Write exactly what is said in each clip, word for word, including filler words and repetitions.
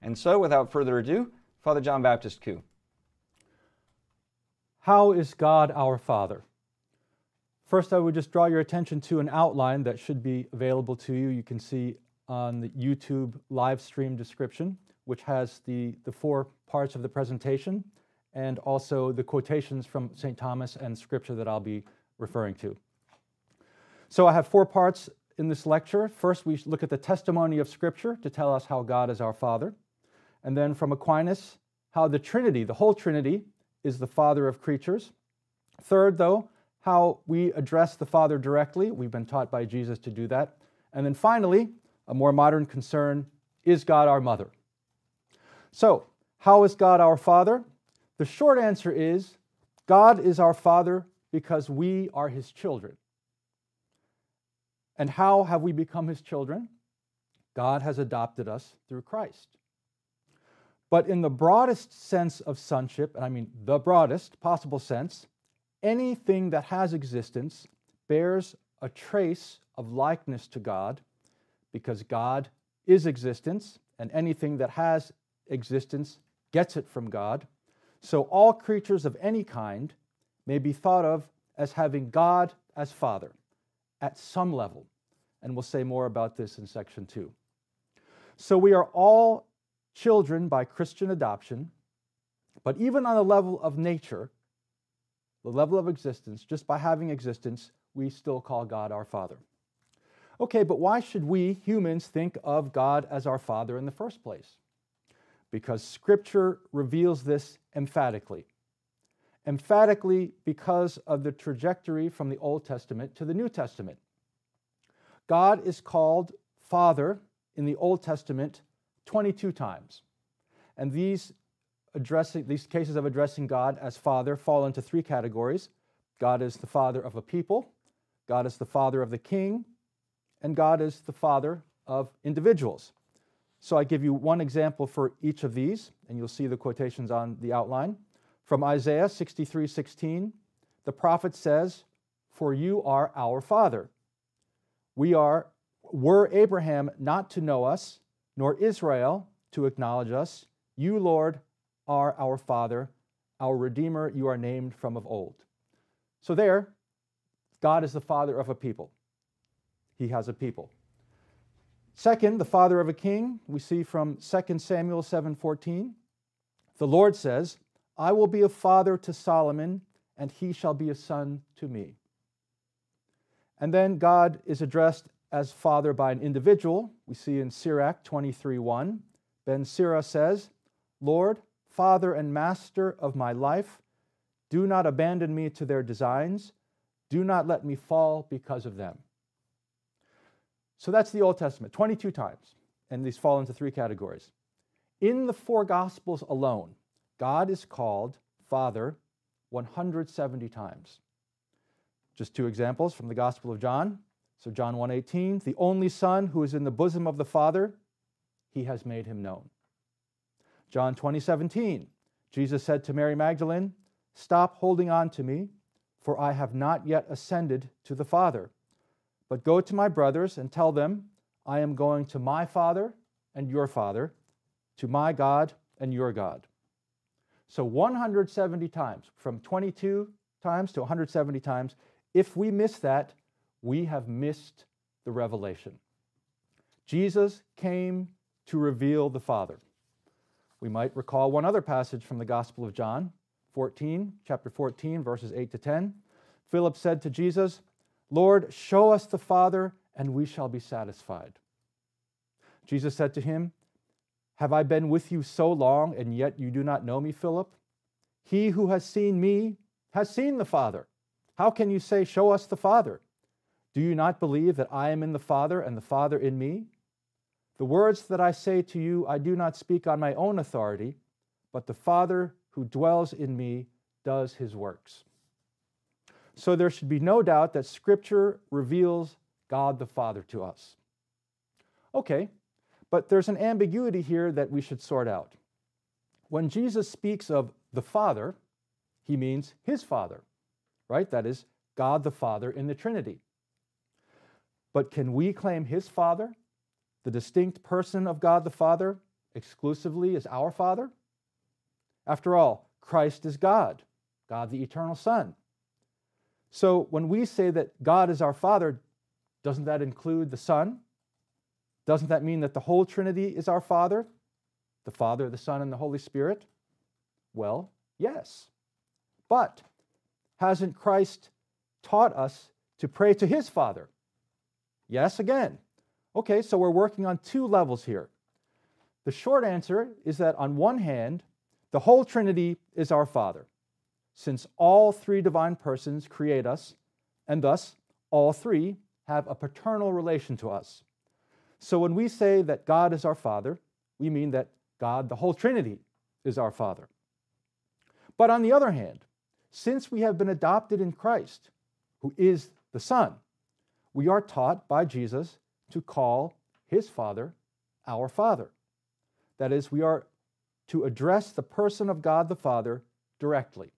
And so, without further ado, Father John Baptist Koo. How is God our Father? First, I would just draw your attention to an outline that should be available to you. You can see on the YouTube live stream description, which has the, the four parts of the presentation and also the quotations from Saint Thomas and scripture that I'll be referring to. So I have four parts in this lecture. First, we look at the testimony of Scripture to tell us how God is our Father. And then from Aquinas, how the Trinity, the whole Trinity, is the Father of creatures. Third, though, how we address the Father directly. We've been taught by Jesus to do that. And then finally, a more modern concern, is God our mother? So, how is God our Father? The short answer is, God is our Father because we are His children. And how have we become His children? God has adopted us through Christ. But in the broadest sense of sonship, and I mean the broadest possible sense, anything that has existence bears a trace of likeness to God because God is existence, and anything that has existence gets it from God. So all creatures of any kind may be thought of as having God as Father at some level. And we'll say more about this in section two. So we are all children by Christian adoption, but even on the level of nature, the level of existence, just by having existence, we still call God our Father. Okay, but why should we humans think of God as our Father in the first place? Because Scripture reveals this emphatically. Emphatically because of the trajectory from the Old Testament to the New Testament. God is called Father in the Old Testament twenty-two times. And these, addressing, these cases of addressing God as Father fall into three categories. God is the Father of a people, God is the Father of the king, and God is the Father of individuals. So I give you one example for each of these, and you'll see the quotations on the outline. From Isaiah sixty-three sixteen, the prophet says, "For you are our Father. We are, were Abraham not to know us, nor Israel to acknowledge us, you, Lord, are our Father, our Redeemer, you are named from of old." So there, God is the Father of a people. He has a people. Second, the Father of a king, we see from Second Samuel seven fourteen. The Lord says, "I will be a father to Solomon, and he shall be a son to me." And then God is addressed as Father by an individual. We see in Sirach twenty-three one, Ben Sira says, "Lord, Father and Master of my life, do not abandon me to their designs. Do not let me fall because of them." So that's the Old Testament, twenty-two times, and these fall into three categories. In the four Gospels alone, God is called Father one hundred seventy times. Just two examples from the Gospel of John. So John one eighteen, "The only Son who is in the bosom of the Father, He has made Him known." John twenty seventeen, Jesus said to Mary Magdalene, "Stop holding on to me, for I have not yet ascended to the Father. But go to my brothers and tell them, I am going to my Father and your Father, to my God and your God." So one hundred seventy times, from twenty-two times to one hundred seventy times. If we miss that, we have missed the revelation. Jesus came to reveal the Father. We might recall one other passage from the Gospel of John, fourteen, chapter fourteen, verses eight to ten. Philip said to Jesus, "Lord, show us the Father, and we shall be satisfied." Jesus said to him, "Have I been with you so long, and yet you do not know me, Philip? He who has seen me has seen the Father. How can you say, 'Show us the Father'? Do you not believe that I am in the Father, and the Father in me? The words that I say to you, I do not speak on my own authority, but the Father who dwells in me does His works." So there should be no doubt that Scripture reveals God the Father to us. Okay, but there's an ambiguity here that we should sort out. When Jesus speaks of the Father, He means His Father, right? That is, God the Father in the Trinity. But can we claim His Father, the distinct person of God the Father, exclusively as our Father? After all, Christ is God, God the eternal Son. So when we say that God is our Father, doesn't that include the Son? Doesn't that mean that the whole Trinity is our Father? The Father, the Son, and the Holy Spirit? Well, yes. But hasn't Christ taught us to pray to his Father? Yes, again. Okay, so we're working on two levels here. The short answer is that on one hand, the whole Trinity is our Father, since all three divine persons create us, and thus all three have a paternal relation to us. So when we say that God is our Father, we mean that God, the whole Trinity, is our Father. But on the other hand, since we have been adopted in Christ, who is the Son, we are taught by Jesus to call his Father our Father. That is, we are to address the person of God the Father directly.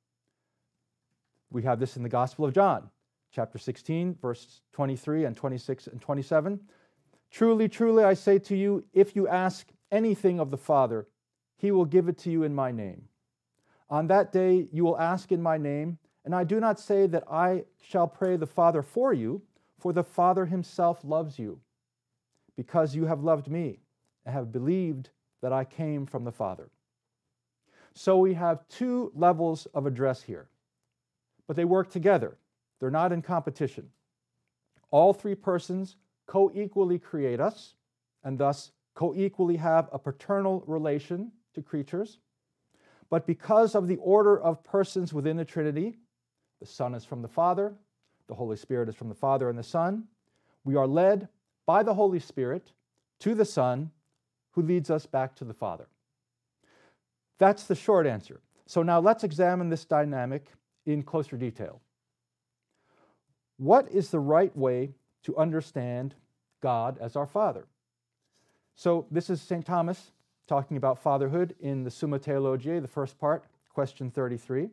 We have this in the Gospel of John, chapter sixteen, verse twenty-three and twenty-six and twenty-seven. Truly, truly, I say to you, if you ask anything of the Father, he will give it to you in my name. On that day you will ask in my name, and I do not say that I shall pray the Father for you, for the Father himself loves you, because you have loved me and have believed that I came from the Father. So we have two levels of address here, but they work together. They're not in competition. All three persons co-equally create us, and thus co-equally have a paternal relation to creatures. But because of the order of persons within the Trinity, the Son is from the Father, the Holy Spirit is from the Father and the Son, we are led by the Holy Spirit to the Son, who leads us back to the Father. That's the short answer. So now let's examine this dynamic in closer detail. What is the right way to understand God as our Father? So this is Saint Thomas talking about fatherhood in the Summa Theologiae, the first part, question thirty-three.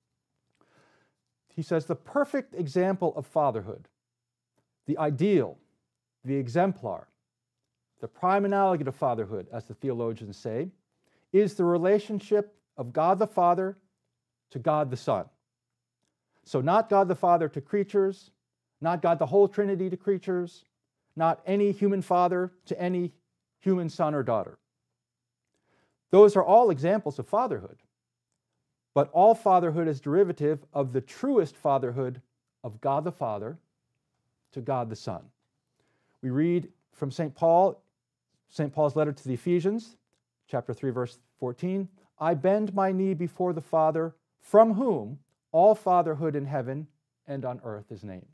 He says, the perfect example of fatherhood, the ideal, the exemplar, the prime analogy of fatherhood, as the theologians say, is the relationship of God the Father to God the Son. So not God the Father to creatures, not God the whole Trinity to creatures, not any human father to any human son or daughter. Those are all examples of fatherhood, but all fatherhood is derivative of the truest fatherhood of God the Father to God the Son. We read from Saint Paul, Saint Paul's letter to the Ephesians, chapter three, verse fourteen, I bend my knee before the Father, from whom all fatherhood in heaven and on earth is named.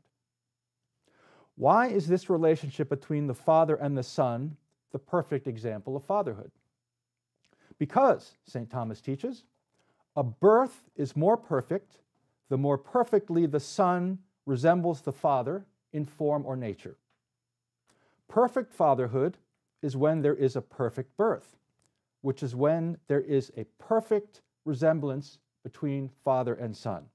Why is this relationship between the Father and the Son the perfect example of fatherhood? Because, Saint Thomas teaches, a birth is more perfect the more perfectly the Son resembles the Father in form or nature. Perfect fatherhood is when there is a perfect birth, which is when there is a perfect resemblance between Father and Son.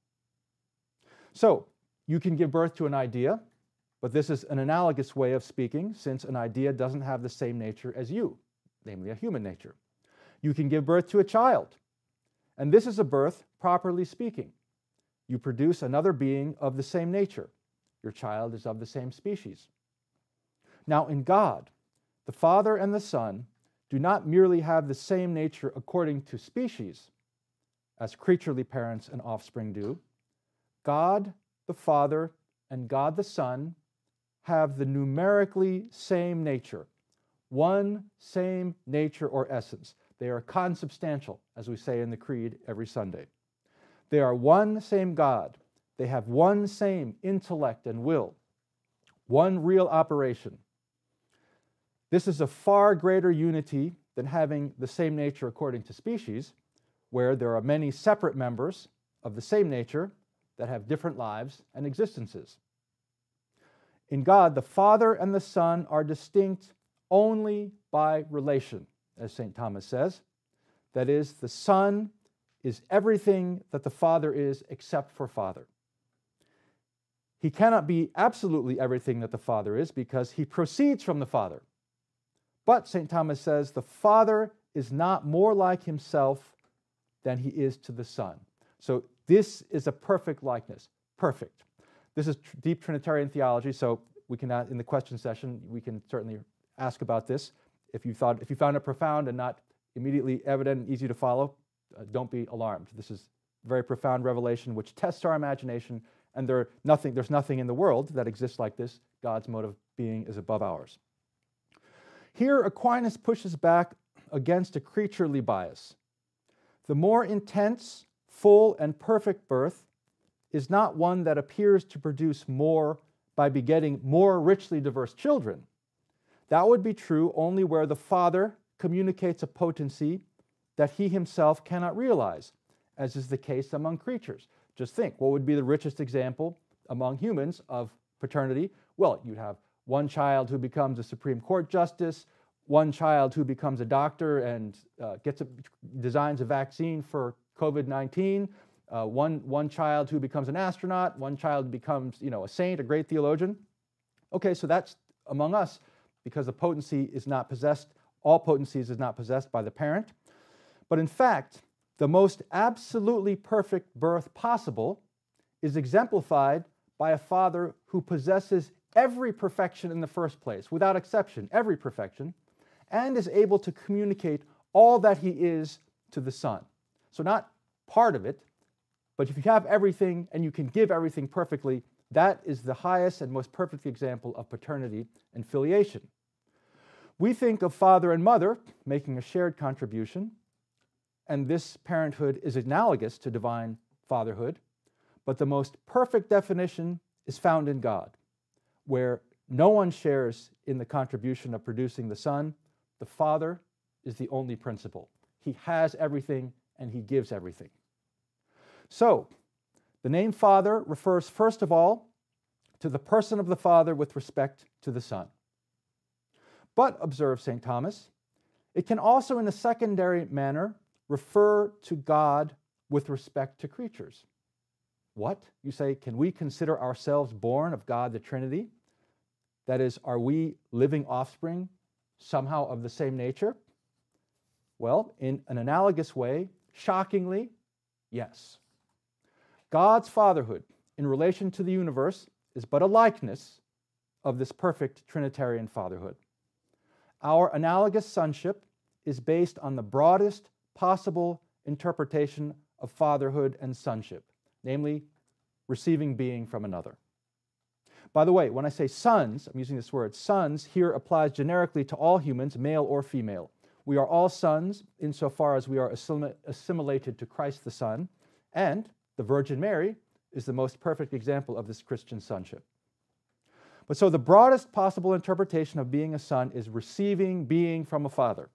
So, you can give birth to an idea, but this is an analogous way of speaking, since an idea doesn't have the same nature as you, namely a human nature. You can give birth to a child, and this is a birth, properly speaking. You produce another being of the same nature. Your child is of the same species. Now, in God, the Father and the Son do not merely have the same nature according to species, as creaturely parents and offspring do. God the Father and God the Son have the numerically same nature, one same nature or essence. They are consubstantial, as we say in the Creed every Sunday. They are one same God. They have one same intellect and will, one real operation. This is a far greater unity than having the same nature according to species, where there are many separate members of the same nature that have different lives and existences. In God, the Father and the Son are distinct only by relation, as Saint Thomas says. That is, the Son is everything that the Father is except for Father. He cannot be absolutely everything that the Father is because he proceeds from the Father. But Saint Thomas says the Father is not more like himself than he is to the Son. So this is a perfect likeness, perfect. This is tr- deep Trinitarian theology, so we can, uh, in the question session, we can certainly ask about this. If you thought, if you found it profound and not immediately evident and easy to follow, uh, don't be alarmed. This is very profound revelation which tests our imagination, and there nothing, there's nothing in the world that exists like this. God's mode of being is above ours. Here, Aquinas pushes back against a creaturely bias. The more intense, full, and perfect birth is not one that appears to produce more by begetting more richly diverse children. That would be true only where the Father communicates a potency that he himself cannot realize, as is the case among creatures. Just think, what would be the richest example among humans of paternity? Well, you'd have one child who becomes a Supreme Court justice, one child who becomes a doctor and uh, gets a, designs a vaccine for COVID nineteen, uh, one, one child who becomes an astronaut, one child who becomes, you know, a saint, a great theologian. Okay, so that's among us, because the potency is not possessed, all potencies is not possessed by the parent. But in fact, the most absolutely perfect birth possible is exemplified by a father who possesses every perfection in the first place, without exception, every perfection, and is able to communicate all that he is to the Son. So not part of it, but if you have everything and you can give everything perfectly, that is the highest and most perfect example of paternity and filiation. We think of father and mother making a shared contribution, and this parenthood is analogous to divine fatherhood, but the most perfect definition is found in God, where no one shares in the contribution of producing the Son. The Father is the only principle. He has everything and he gives everything. So, the name Father refers first of all to the person of the Father with respect to the Son. But, observes Saint Thomas, it can also in a secondary manner refer to God with respect to creatures. What? You say, can we consider ourselves born of God the Trinity? That is, are we living offspring somehow of the same nature? Well, in an analogous way, shockingly, yes. God's fatherhood in relation to the universe is but a likeness of this perfect Trinitarian fatherhood. Our analogous sonship is based on the broadest possible interpretation of fatherhood and sonship, namely, receiving being from another. By the way, when I say sons, I'm using this word, sons here applies generically to all humans, male or female. We are all sons insofar as we are assim- assimilated to Christ the Son, and the Virgin Mary is the most perfect example of this Christian sonship. But so the broadest possible interpretation of being a son is receiving being from a father.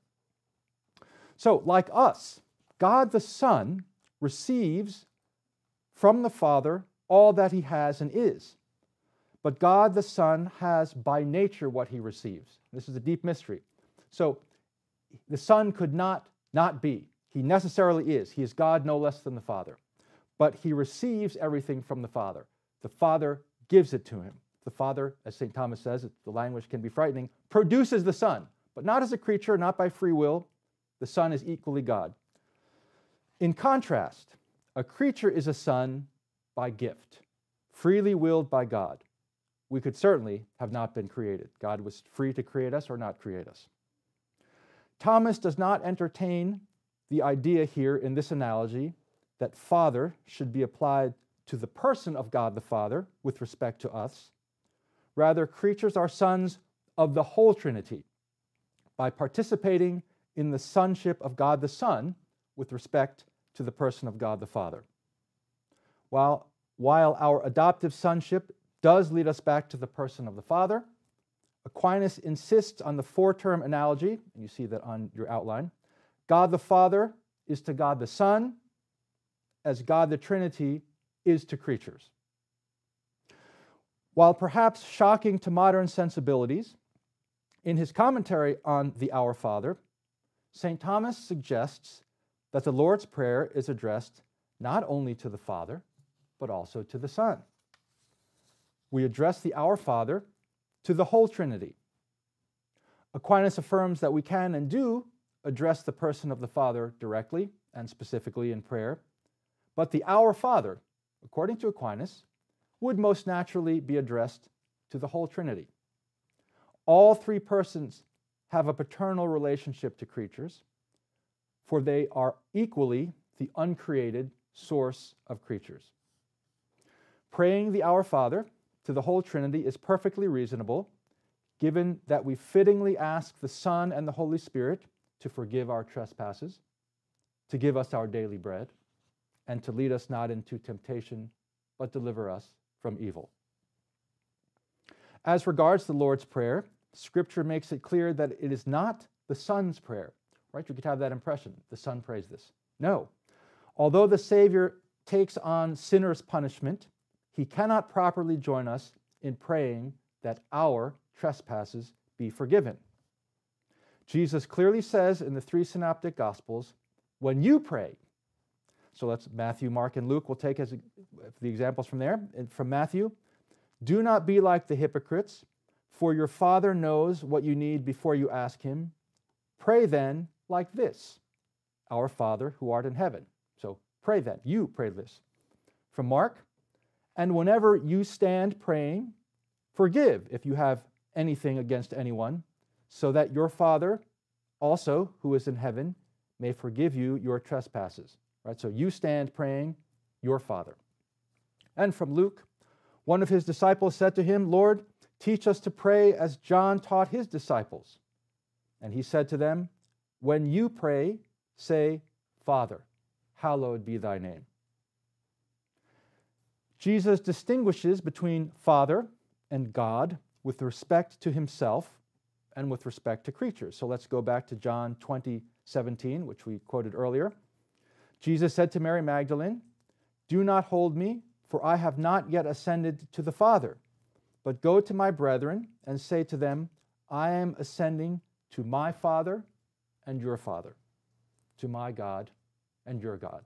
So, like us, God the Son receives from the Father all that he has and is. But God the Son has by nature what he receives. This is a deep mystery. So the Son could not not be. He necessarily is. He is God no less than the Father. But he receives everything from the Father. The Father gives it to him. The Father, as Saint Thomas says, the language can be frightening, produces the Son, but not as a creature, not by free will. The Son is equally God. In contrast, a creature is a son by gift, freely willed by God. We could certainly have not been created. God was free to create us or not create us. Thomas does not entertain the idea here in this analogy that Father should be applied to the person of God the Father with respect to us. Rather, creatures are sons of the whole Trinity by participating in the sonship of God the Son with respect to the person of God the Father. While, while our adoptive sonship does lead us back to the person of the Father, Aquinas insists on the four-term analogy, and you see that on your outline. God the Father is to God the Son, as God the Trinity is to creatures. While perhaps shocking to modern sensibilities, in his commentary on the Our Father, Saint Thomas suggests that the Lord's Prayer is addressed not only to the Father, but also to the Son. We address the Our Father to the whole Trinity. Aquinas affirms that we can and do address the person of the Father directly and specifically in prayer, but the Our Father, according to Aquinas, would most naturally be addressed to the whole Trinity. All three persons have a paternal relationship to creatures, for they are equally the uncreated source of creatures. Praying the Our Father to the whole Trinity is perfectly reasonable, given that we fittingly ask the Son and the Holy Spirit to forgive our trespasses, to give us our daily bread, and to lead us not into temptation, but deliver us from evil. As regards the Lord's Prayer, Scripture makes it clear that it is not the Son's prayer, right? You could have that impression. The Son prays this. No. Although the Savior takes on sinners' punishment, he cannot properly join us in praying that our trespasses be forgiven. Jesus clearly says in the three synoptic Gospels, when you pray, so let's Matthew, Mark, and Luke, we'll take as the examples from there. From Matthew, do not be like the hypocrites, for your Father knows what you need before you ask him. Pray then like this, our Father who art in heaven. So pray then, you pray this. From Mark, and whenever you stand praying, forgive if you have anything against anyone, so that your Father also, who is in heaven, may forgive you your trespasses. Right? So you stand praying, your Father. And from Luke, one of his disciples said to him, Lord, teach us to pray as John taught his disciples. And he said to them, when you pray, say, Father, hallowed be thy name. Jesus distinguishes between Father and God with respect to himself and with respect to creatures. So let's go back to John twenty seventeen, which we quoted earlier. Jesus said to Mary Magdalene, do not hold me, for I have not yet ascended to the Father, but go to my brethren and say to them, I am ascending to my Father and your Father, to my God and your God.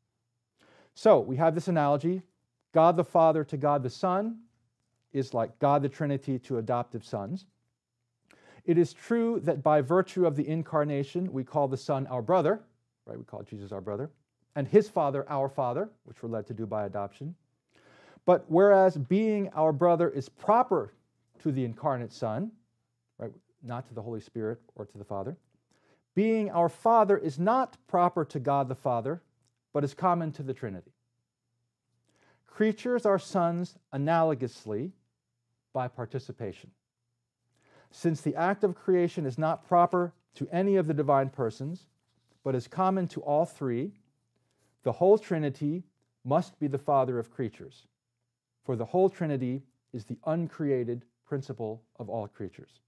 So we have this analogy. God the Father to God the Son is like God the Trinity to adoptive sons. It is true that by virtue of the incarnation, we call the Son our brother, right? We call Jesus our brother, and his Father our Father, which we're led to do by adoption. But whereas being our brother is proper to the incarnate Son, right, not to the Holy Spirit or to the Father, being our Father is not proper to God the Father, but is common to the Trinity. Creatures are sons analogously by participation. Since the act of creation is not proper to any of the divine persons, but is common to all three, the whole Trinity must be the Father of creatures, for the whole Trinity is the uncreated principle of all creatures.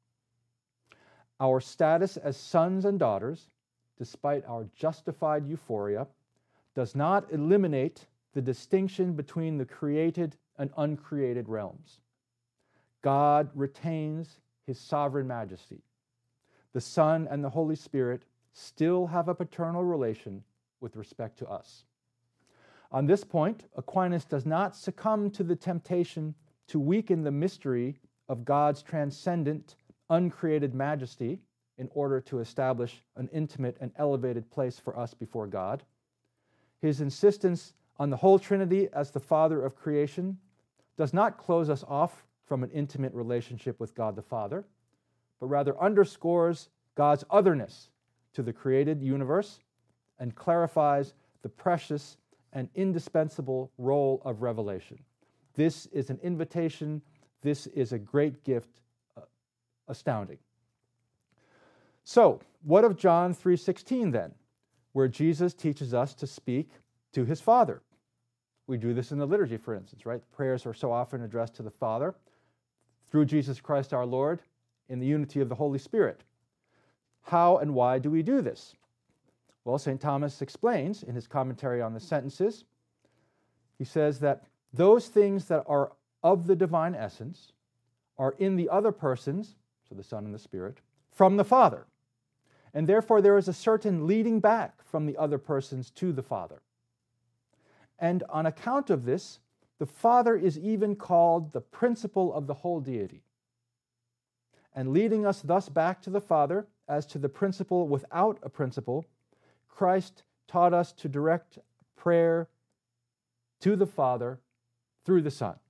Our status as sons and daughters, despite our justified euphoria, does not eliminate the distinction between the created and uncreated realms. God retains his sovereign majesty. The Son and the Holy Spirit still have a paternal relation with respect to us. On this point, Aquinas does not succumb to the temptation to weaken the mystery of God's transcendent, uncreated majesty in order to establish an intimate and elevated place for us before God. His insistence on the whole Trinity as the Father of creation does not close us off from an intimate relationship with God the Father, but rather underscores God's otherness to the created universe and clarifies the precious and indispensable role of revelation. This is an invitation. This is a great gift, uh, astounding. So, what of John three sixteen then, where Jesus teaches us to speak to his Father? We do this in the liturgy, for instance, right? Prayers are so often addressed to the Father through Jesus Christ our Lord in the unity of the Holy Spirit. How and why do we do this? Well, Saint Thomas explains in his commentary on the sentences. He says that those things that are of the divine essence are in the other persons, so the Son and the Spirit, from the Father. And therefore there is a certain leading back from the other persons to the Father. And on account of this, the Father is even called the principle of the whole deity. and leading us thus back to the Father as to the principle without a principle, Christ taught us to direct prayer to the Father through the Son.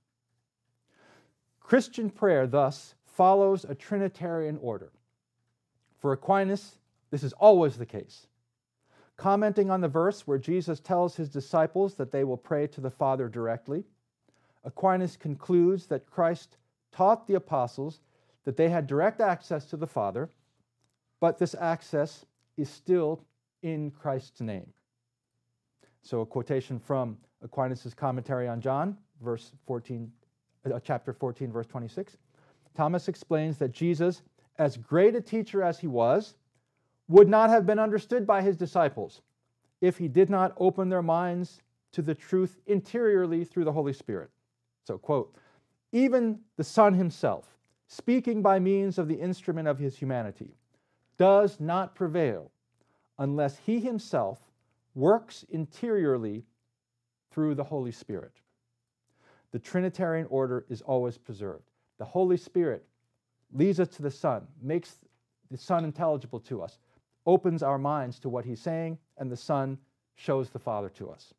Christian prayer, thus, follows a Trinitarian order. For Aquinas, this is always the case. Commenting on the verse where Jesus tells his disciples that they will pray to the Father directly, Aquinas concludes that Christ taught the apostles that they had direct access to the Father, but this access is still in Christ's name. So a quotation from Aquinas' commentary on John, verse fourteen, uh, chapter fourteen, verse twenty-six. Thomas explains that Jesus, as great a teacher as he was, would not have been understood by his disciples if he did not open their minds to the truth interiorly through the Holy Spirit. So, quote, even the Son himself, speaking by means of the instrument of his humanity, does not prevail unless he himself works interiorly through the Holy Spirit. The Trinitarian order is always preserved. The Holy Spirit leads us to the Son, makes the Son intelligible to us, opens our minds to what he's saying, and the Son shows the Father to us.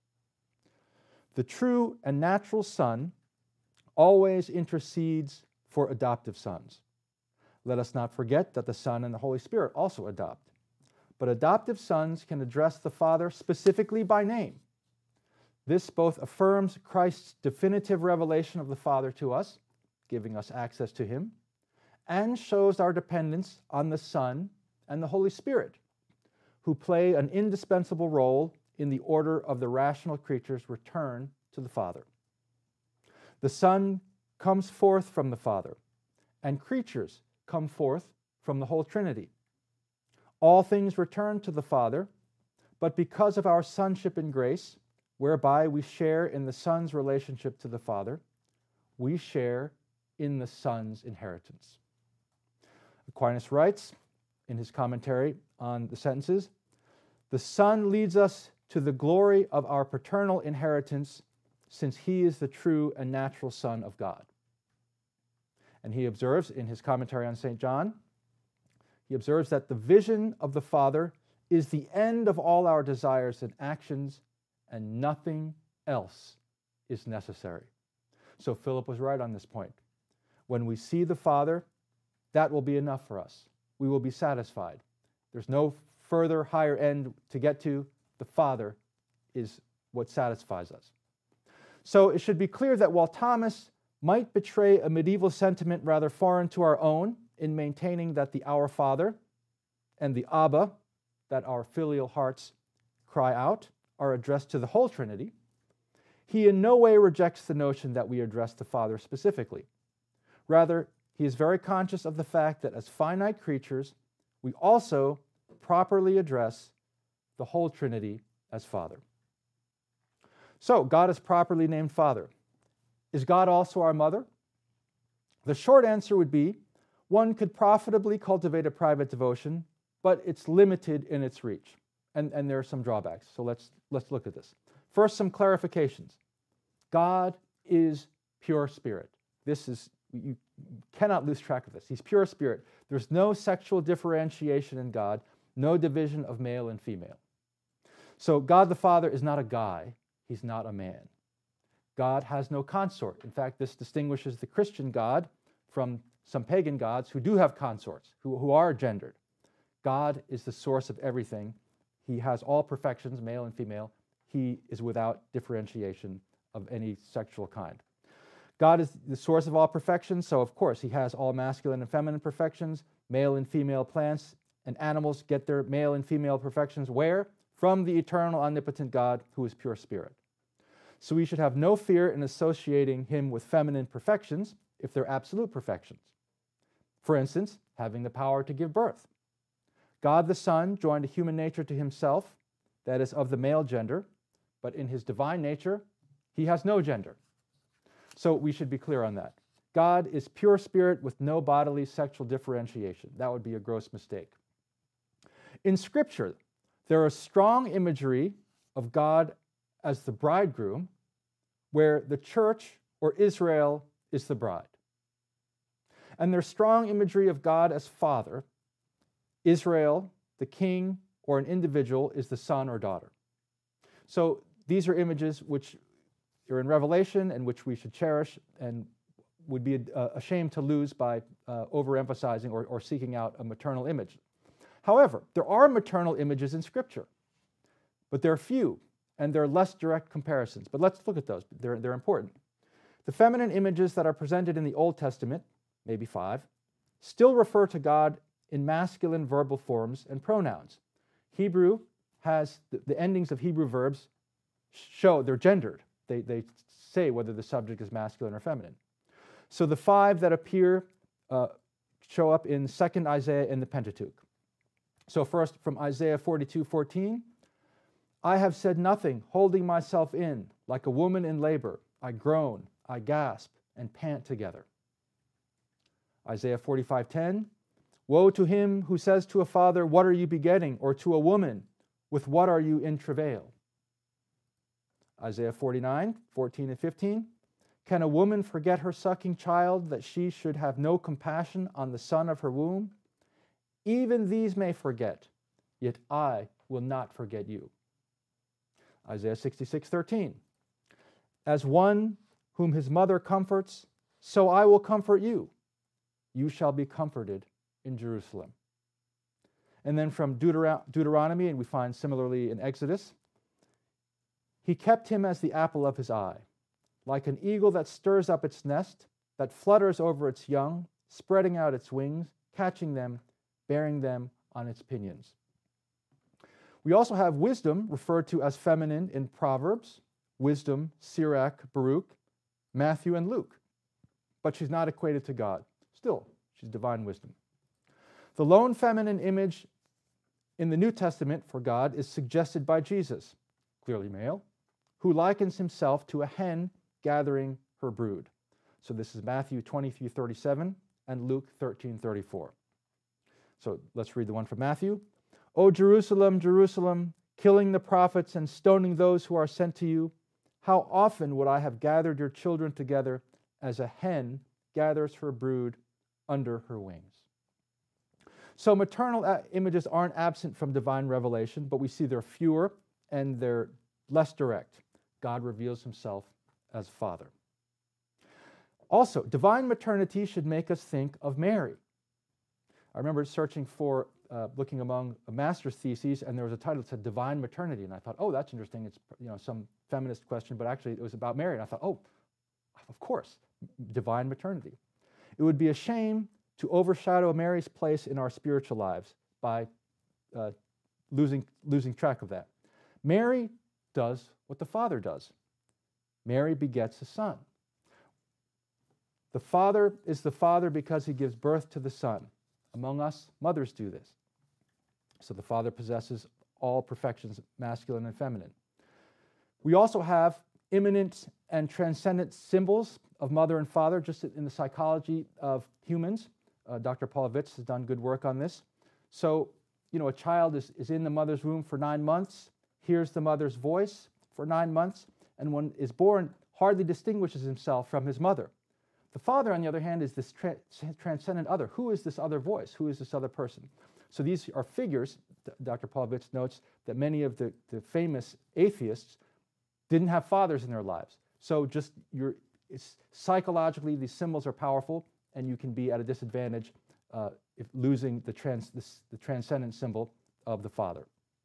The true and natural Son always intercedes for adoptive sons. Let us not forget that the Son and the Holy Spirit also adopt. But adoptive sons can address the Father specifically by name. This both affirms Christ's definitive revelation of the Father to us, giving us access to him, and shows our dependence on the Son and the Holy Spirit, who play an indispensable role in the order of the rational creature's return to the Father. The Son comes forth from the Father, and creatures come forth from the whole Trinity. All things return to the Father, but because of our sonship in grace, whereby we share in the Son's relationship to the Father, we share in the Son's inheritance. Aquinas writes in his commentary on the sentences, the Son leads us to the glory of our paternal inheritance, since he is the true and natural Son of God. And he observes in his commentary on Saint John, he observes that the vision of the Father is the end of all our desires and actions, and nothing else is necessary. So Philip was right on this point. When we see the Father, that will be enough for us. We will be satisfied. There's no further higher end to get to. The Father is what satisfies us. So it should be clear that while Thomas might betray a medieval sentiment rather foreign to our own in maintaining that the Our Father and the Abba, that our filial hearts cry out, are addressed to the whole Trinity, he in no way rejects the notion that we address the Father specifically. Rather, he is very conscious of the fact that as finite creatures, we also properly address the whole Trinity as Father. So, God is properly named Father. Is God also our mother? The short answer would be, one could profitably cultivate a private devotion, but it's limited in its reach. And, and there are some drawbacks. So let's, let's look at this. First, some clarifications. God is pure spirit. This is, you cannot lose track of this. He's pure spirit. There's no sexual differentiation in God, no division of male and female. So God the Father is not a guy. He's not a man. God has no consort. In fact, this distinguishes the Christian God from some pagan gods who do have consorts, who, who are gendered. God is the source of everything. He has all perfections, male and female. He is without differentiation of any sexual kind. God is the source of all perfections, so of course he has all masculine and feminine perfections. Male and female plants and animals get their male and female perfections where? From the eternal, omnipotent God who is pure spirit. So we should have no fear in associating him with feminine perfections if they're absolute perfections. For instance, having the power to give birth. God the Son joined a human nature to himself, that is of the male gender, but in his divine nature, he has no gender. So we should be clear on that. God is pure spirit with no bodily sexual differentiation. That would be a gross mistake. In Scripture, there is strong imagery of God as the bridegroom, where the church or Israel is the bride. And their strong imagery of God as Father, Israel, the king, or an individual is the son or daughter. So these are images which are in Revelation and which we should cherish and would be a, a shame to lose by uh, overemphasizing or, or seeking out a maternal image. However, there are maternal images in Scripture, but they're few and they're less direct comparisons. But let's look at those. They're, they're important. The feminine images that are presented in the Old Testament, maybe five, still refer to God in masculine verbal forms and pronouns. Hebrew has, the, the endings of Hebrew verbs show they're gendered. They, they say whether the subject is masculine or feminine. So the five that appear uh, show up in Second Isaiah in the Pentateuch. So first from Isaiah forty-two fourteen, I have said nothing, holding myself in, like a woman in labor. I groan, I gasp, and pant together. Isaiah forty-five ten, woe to him who says to a father, what are you begetting? Or to a woman, with what are you in travail? Isaiah forty-nine fourteen and fifteen, can a woman forget her sucking child, that she should have no compassion on the son of her womb? Even these may forget, yet I will not forget you. Isaiah sixty-six thirteen, as one whom his mother comforts, so I will comfort you. You shall be comforted in Jerusalem. And then from Deutero- Deuteronomy, and we find similarly in Exodus, he kept him as the apple of his eye, like an eagle that stirs up its nest, that flutters over its young, spreading out its wings, catching them, bearing them on its pinions. We also have wisdom referred to as feminine in Proverbs, wisdom, Sirach, Baruch, Matthew, and Luke. But she's not equated to God. Still, she's divine wisdom. The lone feminine image in the New Testament for God is suggested by Jesus, clearly male, who likens himself to a hen gathering her brood. So this is Matthew twenty-three thirty-seven and Luke thirteen thirty-four. So let's read the one from Matthew. O Jerusalem, Jerusalem, killing the prophets and stoning those who are sent to you, how often would I have gathered your children together as a hen gathers her brood under her wings. So maternal images aren't absent from divine revelation, but we see they're fewer and they're less direct. God reveals himself as Father. Also, divine maternity should make us think of Mary. I remember searching for, uh, looking among a master's theses, and there was a title that said Divine Maternity, and I thought, oh, that's interesting. It's, you know, some feminist question, but actually it was about Mary, and I thought, oh, of course, divine maternity. It would be a shame to overshadow Mary's place in our spiritual lives by uh, losing, losing track of that. Mary does what the Father does. Mary begets a son. The Father is the Father because he gives birth to the Son. Among us, mothers do this. So the Father possesses all perfections, masculine and feminine. We also have immanent and transcendent symbols of mother and father, just in the psychology of humans. Uh, Doctor Paul Vitz has done good work on this. So, you know, a child is, is in the mother's womb for nine months, hears the mother's voice for nine months, and when is born, hardly distinguishes himself from his mother. The Father, on the other hand, is this tra transcendent other. Who is this other voice? Who is this other person? So these are figures. Doctor Paul Vitz notes that many of the, the famous atheists didn't have fathers in their lives. So just you're, it's, psychologically, these symbols are powerful, and you can be at a disadvantage uh, if losing the, trans, this, the transcendent symbol of the Father.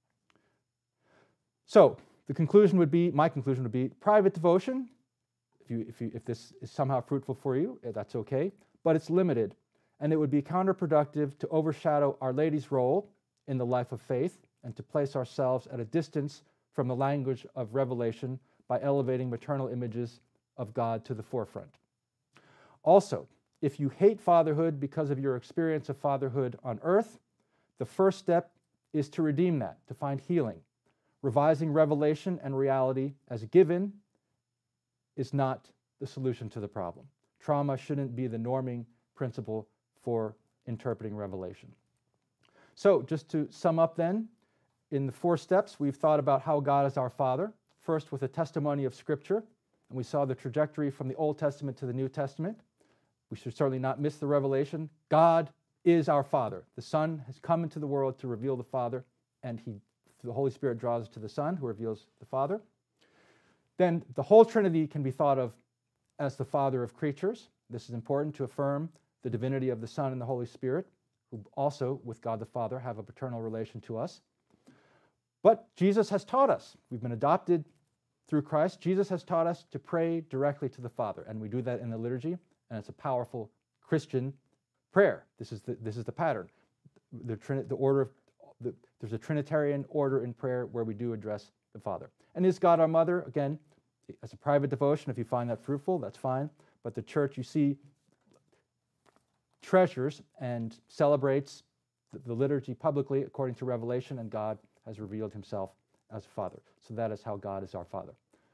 So the conclusion would be, my conclusion would be, private devotion. If, you, if, you, if this is somehow fruitful for you, that's okay, but it's limited, and it would be counterproductive to overshadow Our Lady's role in the life of faith and to place ourselves at a distance from the language of revelation by elevating maternal images of God to the forefront. Also, if you hate fatherhood because of your experience of fatherhood on earth, the first step is to redeem that, to find healing. Revising revelation and reality as given is not the solution to the problem. Trauma shouldn't be the norming principle for interpreting revelation. So just to sum up then, in the four steps, we've thought about how God is our Father, first with a testimony of Scripture, and we saw the trajectory from the Old Testament to the New Testament. we should certainly not miss the revelation. God is our Father. The Son has come into the world to reveal the Father, and he, the Holy Spirit draws us to the Son, who reveals the Father. Then the whole Trinity can be thought of as the Father of creatures. This is important to affirm the divinity of the Son and the Holy Spirit, who also, with God the Father, have a paternal relation to us. But Jesus has taught us. We've been adopted through Christ. Jesus has taught us to pray directly to the Father, and we do that in the liturgy, and it's a powerful Christian prayer. This is the, this is the pattern. The, Trini- the order of, the, there's a Trinitarian order in prayer where we do address the Father. And is God our mother? Again, as a private devotion, if you find that fruitful, that's fine. But the church, you see, treasures and celebrates the, the liturgy publicly according to Revelation, and God has revealed himself as a Father. So that is how God is our Father.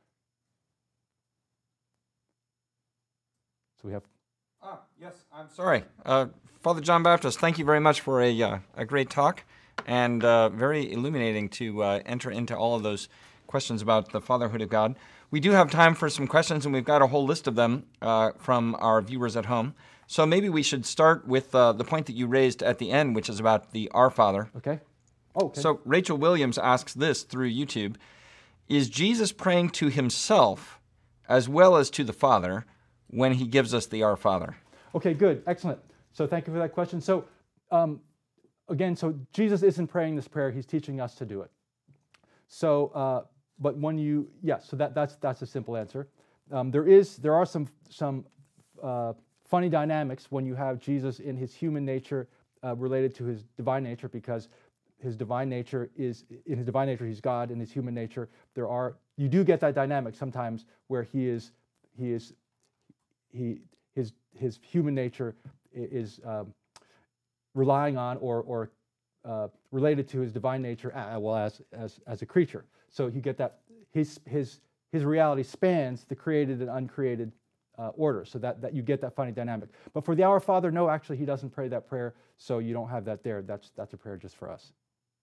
So we have... Ah, yes, I'm sorry. Uh, Father John Baptist, thank you very much for a, uh, a great talk, and uh, very illuminating to uh, enter into all of those questions about the fatherhood of God. We do have time for some questions, and we've got a whole list of them uh, from our viewers at home. So maybe we should start with uh, the point that you raised at the end, which is about the Our Father. Okay. Oh, okay. So Rachel Williams asks this through YouTube: is Jesus praying to himself as well as to the Father when he gives us the Our Father? Okay, good. Excellent. So thank you for that question. So um, again, so Jesus isn't praying this prayer. He's teaching us to do it. So, uh, but when you, yeah, so that, that's, that's a simple answer. Um, there is, there are some, some uh, funny dynamics when you have Jesus in his human nature uh, related to his divine nature, because his divine nature is, in his divine nature, he's God. In his human nature, there are, you do get that dynamic sometimes where he is, he is, he, his, his human nature is um, relying on or, or uh, related to his divine nature, uh, well, as, as, as a creature. So you get that his, his, his reality spans the created and uncreated uh, order, so that, that you get that funny dynamic. But for the Our Father, no, actually, he doesn't pray that prayer, so you don't have that there. That's, that's a prayer just for us.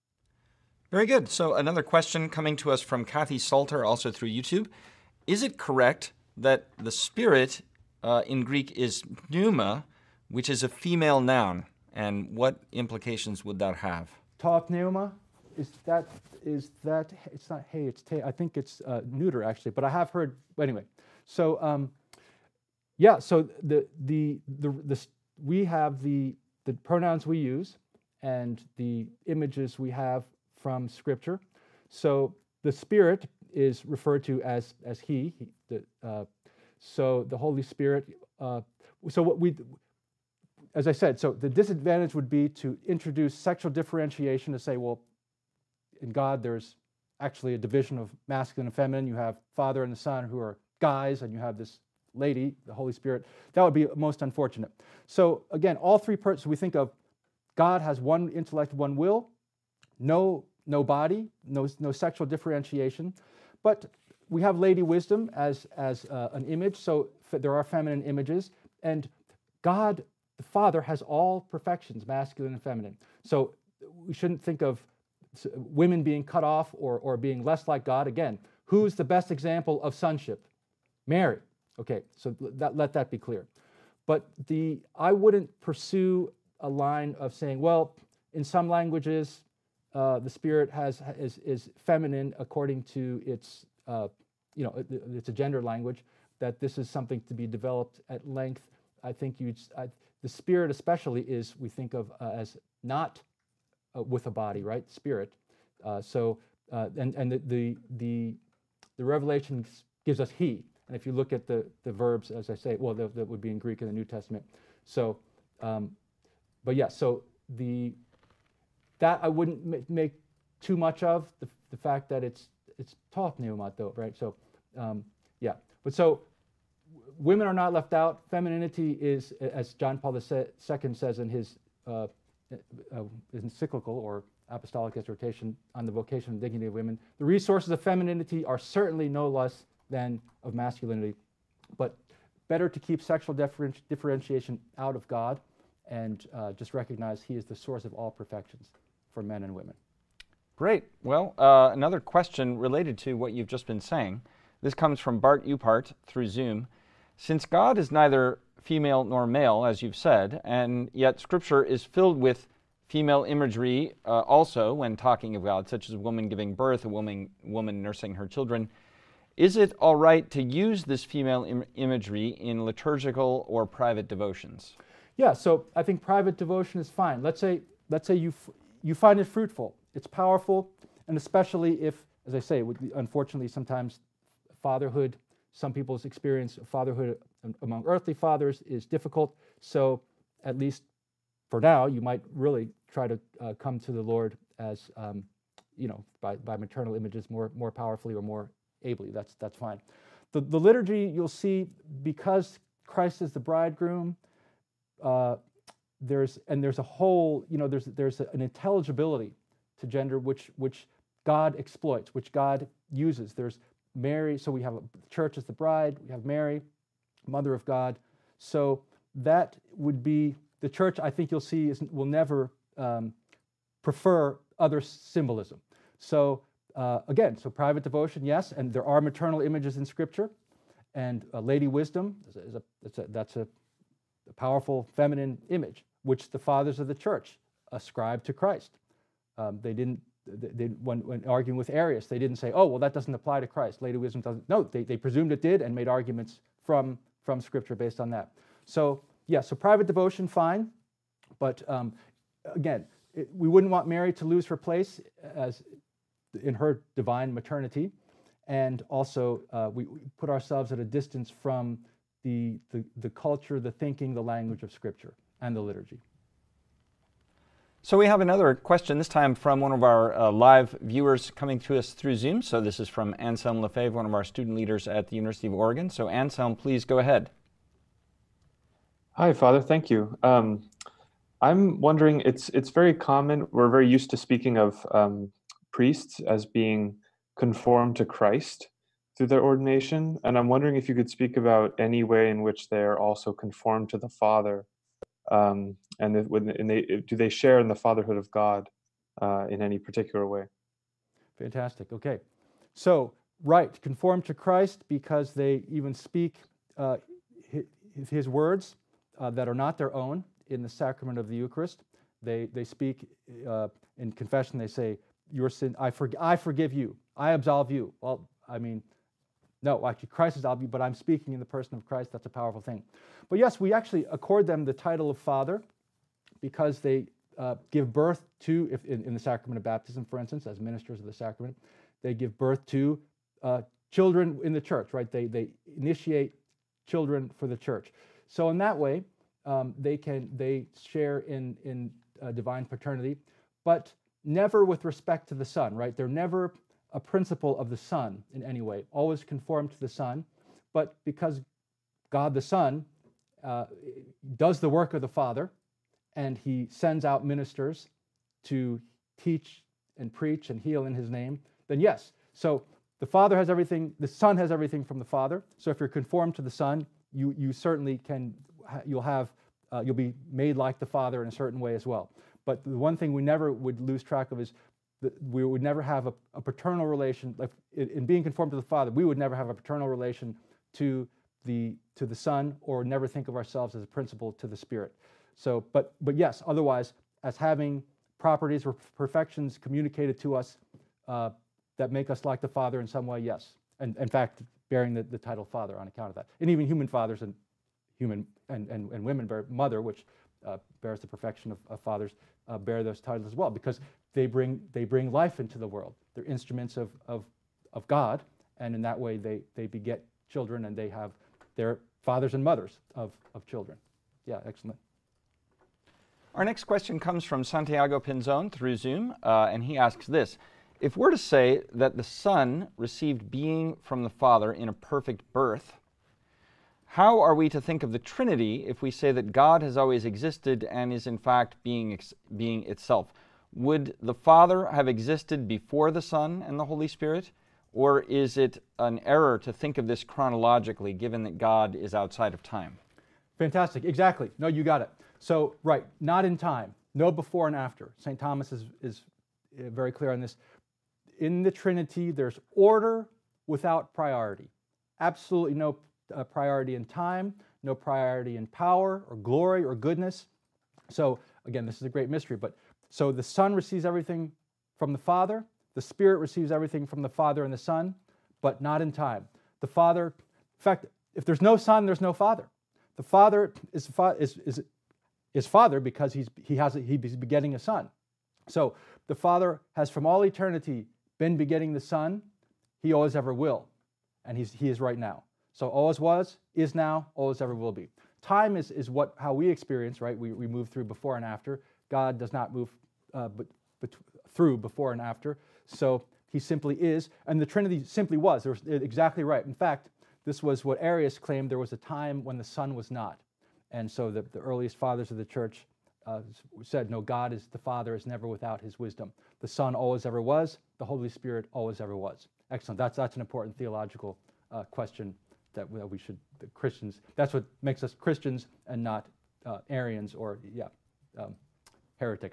Very good. So another question coming to us from Kathy Salter, also through YouTube. Is it correct that the Spirit uh, in Greek is pneuma, which is a female noun? And what implications would that have? Ta pneuma, is that, is that, it's not hey, it's te, I think it's uh, neuter actually, but I have heard, anyway. So, um, yeah, so the, the, the, the, we have the, the pronouns we use and the images we have from Scripture. So the Spirit is referred to as, as He, he the, uh, so the Holy Spirit, uh, so what we, as I said, so the disadvantage would be to introduce sexual differentiation, to say, well, in God there's actually a division of masculine and feminine. You have Father and the Son who are guys, and you have this lady, the Holy Spirit. That would be most unfortunate. So again, all three persons, we think of God has one intellect, one will, no, no body, no, no sexual differentiation. But we have Lady Wisdom as, as uh, an image, so f- there are feminine images. And God, the Father, has all perfections, masculine and feminine. So we shouldn't think of women being cut off or, or being less like God. Again, who's the best example of sonship? Mary. Okay, so that, let that be clear. But the I wouldn't pursue a line of saying, well, in some languages, uh, the Spirit has is, is feminine according to its, uh, you know, it, it's a gender language, that this is something to be developed at length. I think you'd, I, the Spirit especially is, we think of uh, as not uh, with a body, right? Spirit. Uh, so, uh, and, and the, the, the, the Revelation gives us He. And if you look at the, the verbs, as I say, well, that, that would be in Greek in the New Testament. So, um, but yeah, so the, that I wouldn't ma- make too much of, the, the fact that it's, it's ta pneumat though, right? So, um, yeah. But so, women are not left out. Femininity is, as John Paul the Second says in his uh, uh, encyclical or apostolic exhortation on the vocation and dignity of women, the resources of femininity are certainly no less than of masculinity, but better to keep sexual differenti- differentiation out of God and uh, just recognize He is the source of all perfections for men and women. Great. Well, uh, another question related to what you've just been saying. This comes from Bart Upart through Zoom. Since God is neither female nor male, as you've said, and yet Scripture is filled with female imagery uh, also when talking of God, such as a woman giving birth, a woman, woman nursing her children. Is it all right to use this female im- imagery in liturgical or private devotions? Yeah, so I think private devotion is fine. Let's say, let's say you f- you find it fruitful, it's powerful, and especially if, as I say, with, unfortunately sometimes fatherhood, some people's experience of fatherhood among earthly fathers is difficult. So at least for now, you might really try to uh, come to the Lord as, um, you know, by, by maternal images more more powerfully or more ably. That's that's fine. The the liturgy, you'll see, because Christ is the bridegroom. Uh, there's and there's a whole, you know, there's there's an intelligibility to gender which which God exploits, which God uses. There's Mary, so we have a church as the bride. We have Mary, Mother of God. So that would be the church. I think you'll see is, will never um, prefer other symbolism. So uh, again, so private devotion, yes, and there are maternal images in Scripture, and uh, Lady Wisdom is a, is a, that's a that's a a powerful feminine image, which the fathers of the church ascribed to Christ. Um, they didn't, they, they, when, when arguing with Arius, they didn't say, oh, well, that doesn't apply to Christ. Lady Wisdom doesn't. No, they, they presumed it did and made arguments from, from Scripture based on that. So, yeah, so private devotion, fine. But um, again, it, we wouldn't want Mary to lose her place as in her divine maternity. And also, uh, we, we put ourselves at a distance from The, the, the culture, the thinking, the language of Scripture, and the liturgy. So we have another question, this time from one of our uh, live viewers coming to us through Zoom. So this is from Anselm Lefebvre, one of our student leaders at the University of Oregon. So Anselm, please go ahead. Hi, Father. Thank you. Um, I'm wondering, it's it's very common, we're very used to speaking of um, priests as being conformed to Christ through their ordination, and I'm wondering if you could speak about any way in which they are also conformed to the Father, um, and, if, when, and they, do they share in the fatherhood of God uh, in any particular way? Fantastic. Okay. So, right, conform to Christ because they even speak uh, his, his words uh, that are not their own in the sacrament of the Eucharist. They, they speak uh, in confession, they say, your sin, I, for, I forgive you, I absolve you. Well, I mean, no, actually, Christ is absolved, but I'm speaking in the person of Christ. That's a powerful thing. But yes, we actually accord them the title of Father because they uh, give birth to, if in, in the sacrament of baptism, for instance, as ministers of the sacrament, they give birth to uh, children in the church, right? They, they initiate children for the church. So in that way, um, they can they share in, in uh, divine paternity, but never with respect to the Son, right? They're never a principle of the Son in any way, always conform to the Son, but because God the Son uh, does the work of the Father, and he sends out ministers to teach and preach and heal in his name, then yes. So the Father has everything, the Son has everything from the Father. So if you're conformed to the Son, you you certainly can, you'll have, uh, you'll be made like the Father in a certain way as well. But the one thing we never would lose track of is that we would never have a, a paternal relation, like in, in being conformed to the Father, we would never have a paternal relation to the to the Son, or never think of ourselves as a principle to the Spirit. So, but but yes, otherwise, as having properties or perfections communicated to us uh, that make us like the Father in some way, yes. And in fact, bearing the, the title Father on account of that. And even human fathers and human and, and, and women bear mother, which uh, bears the perfection of, of fathers, uh, bear those titles as well, because they bring they bring life into the world. They're instruments of of, of God, and in that way they, they beget children, and they have their fathers and mothers of, of children. Yeah, excellent. Our next question comes from Santiago Pinzon through Zoom, uh, and he asks this. If we're to say that the Son received being from the Father in a perfect birth, how are we to think of the Trinity if we say that God has always existed and is in fact being, ex- being itself? Would the Father have existed before the Son and the Holy Spirit? Or is it an error to think of this chronologically, given that God is outside of time? Fantastic, exactly. No, you got it. So, right, not in time, no before and after. Saint Thomas is, is very clear on this. In the Trinity, there's order without priority. Absolutely no uh, priority in time, no priority in power or glory or goodness. So again, this is a great mystery, but so the Son receives everything from the Father, the Spirit receives everything from the Father and the Son, but not in time. The Father, in fact, if there's no Son, there's no Father. The Father is is is, is Father because he's he has a, he's begetting a Son. So the Father has from all eternity been begetting the Son. He always ever will, and he's he is right now. So always was, is now, always ever will be. Time is is what how we experience, right? We we move through before and after. God does not move uh, but, but through before and after. So he simply is, and the Trinity simply was. There was exactly right. In fact, this was what Arius claimed. There was a time when the Son was not, and so the, the earliest fathers of the church uh, said, "No, God is the Father is never without His wisdom. The Son always ever was. The Holy Spirit always ever was." Excellent. That's that's an important theological uh, question that we, that we should the Christians. That's what makes us Christians and not uh, Arians or yeah um, heretics.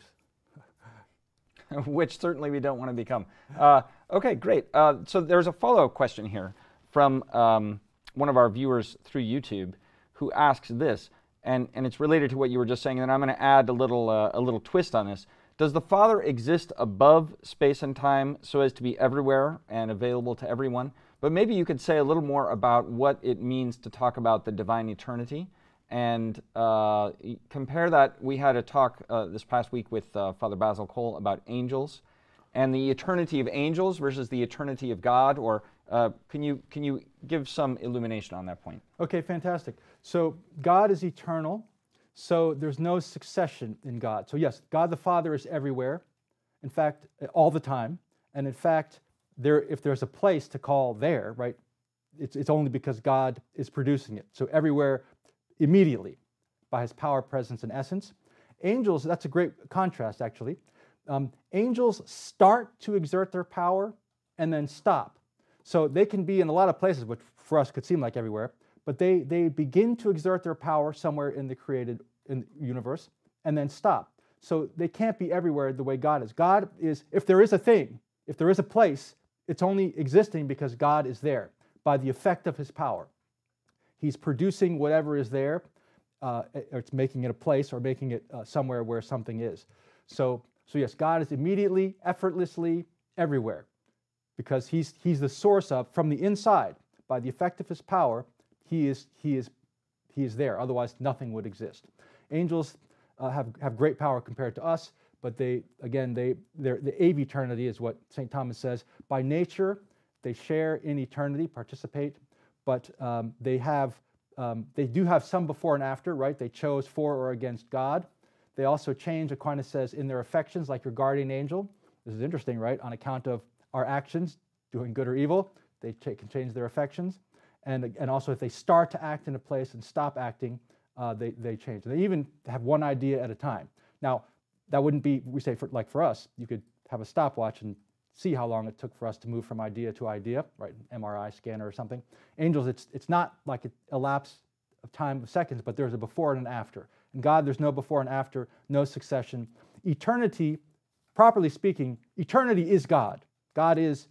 Which certainly we don't want to become. Uh, okay, great. Uh, so there's a follow-up question here from um, one of our viewers through YouTube who asks this, and, and it's related to what you were just saying, and I'm going to add a little, uh, a little twist on this. Does the Father exist above space and time so as to be everywhere and available to everyone? But maybe you could say a little more about what it means to talk about the divine eternity. And uh, compare that. We had a talk uh, this past week with uh, Father Basil Cole about angels and the eternity of angels versus the eternity of God. Or uh, can you can you give some illumination on that point? Okay, fantastic. So God is eternal, so there's no succession in God. So yes, God the Father is everywhere, in fact, all the time. And in fact, there if there's a place to call there, right, it's, it's only because God is producing it. So everywhere, immediately, by His power, presence, and essence. Angels, that's a great contrast, actually. Um, angels start to exert their power and then stop. So they can be in a lot of places, which for us could seem like everywhere, but they, they begin to exert their power somewhere in the created in the universe and then stop. So they can't be everywhere the way God is. God is, if there is a thing, if there is a place, it's only existing because God is there by the effect of His power. He's producing whatever is there, uh, or it's making it a place or making it uh, somewhere where something is. So, so yes, God is immediately, effortlessly everywhere because he's, he's the source of, from the inside, by the effect of His power, he is, he is, he is there. Otherwise, nothing would exist. Angels uh, have, have great power compared to us, but they, again, they, they're, the aveternity is what Saint Thomas says. By nature, they share in eternity, participate, but um, they have, um, they do have some before and after, right? They chose for or against God. They also change, Aquinas says, in their affections, like your guardian angel. This is interesting, right? On account of our actions, doing good or evil, they ch- can change their affections. And, and also if they start to act in a place and stop acting, uh, they, they change. They even have one idea at a time. Now, that wouldn't be, we say, for, like for us, you could have a stopwatch and see how long it took for us to move from idea to idea, right? M R I scanner or something. Angels, it's it's not like it elapse of time of seconds, but there's a before and an after. In God, there's no before and after, no succession. Eternity, properly speaking, eternity is God. God is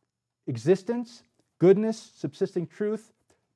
existence, goodness, subsisting truth,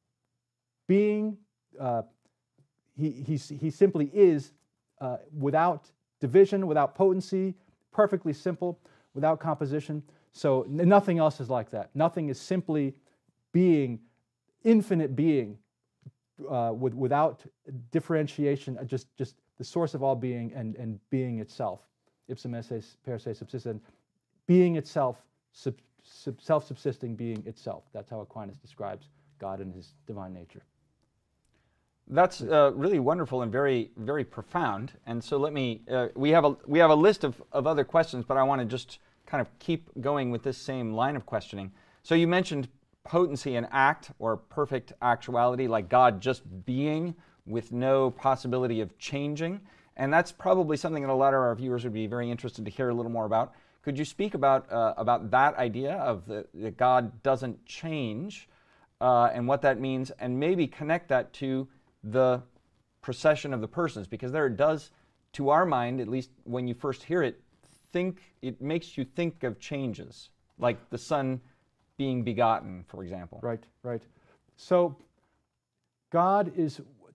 being. Uh, he, he, he simply is uh, without division, without potency, perfectly simple, without composition. So nothing else is like that. Nothing is simply being, infinite being, uh, with, without differentiation, just, just the source of all being and, and being itself. Ipsum esse per se subsistent. Being itself, sub, sub, self-subsisting being itself. That's how Aquinas describes God and His divine nature. That's uh, really wonderful and very, very profound. And so let me, uh, we have a we have a list of, of other questions, but I want to just kind of keep going with this same line of questioning. So you mentioned potency and act, or perfect actuality, like God just being with no possibility of changing. And that's probably something that a lot of our viewers would be very interested to hear a little more about. Could you speak about uh, about that idea of the, that God doesn't change uh, and what that means, and maybe connect that to the procession of the persons? Because there it does, to our mind, at least when you first hear it, think it makes you think of changes, like the Son being begotten, for example. Right, right. So God is,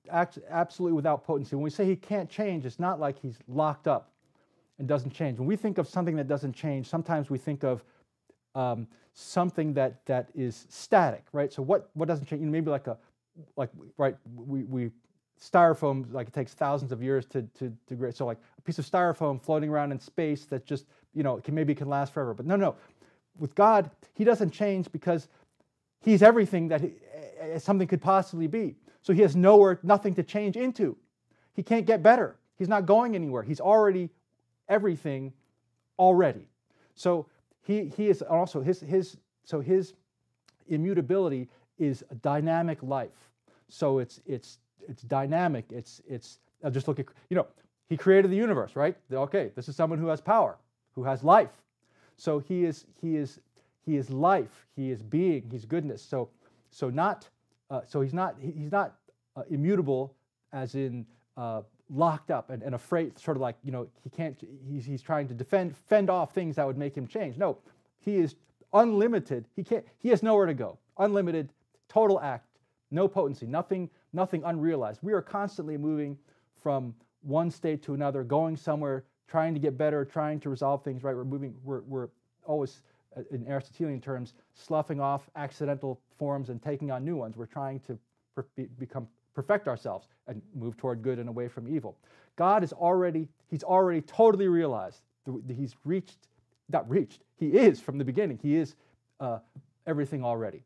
act- absolutely without potency. When we say he can't change, it's not like he's locked up and doesn't change. When we think of something that doesn't change, sometimes we think of um, something that that is static, right? So what what doesn't change? You know, maybe like a like right we we styrofoam, like it takes thousands of years to to degrade. So like a piece of styrofoam floating around in space that just, you know, can maybe can last forever. But no, no, with God, he doesn't change because he's everything that he, uh, something could possibly be. So he has nowhere, nothing to change into. He can't get better. He's not going anywhere. He's already everything already. So he he is also his his so his immutability is a dynamic life. So it's it's it's dynamic. It's it's I'll just look at, you know, he created the universe, right? Okay, this is someone who has power, who has life. So he is he is he is life. He is being. He's goodness. So so not uh, so he's not he, he's not uh, immutable as in uh, locked up and, and afraid, sort of like, you know, he can't. He's he's trying to defend fend off things that would make him change. No, he is unlimited. He can't. He has nowhere to go. Unlimited, total act, no potency, nothing nothing unrealized. We are constantly moving from one state to another, going somewhere, trying to get better, trying to resolve things, right? We're moving, we're, we're always, in Aristotelian terms, sloughing off accidental forms and taking on new ones. We're trying to per be, become, perfect ourselves and move toward good and away from evil. God is already, he's already totally realized. He's reached, not reached, he is from the beginning. He is uh, everything already.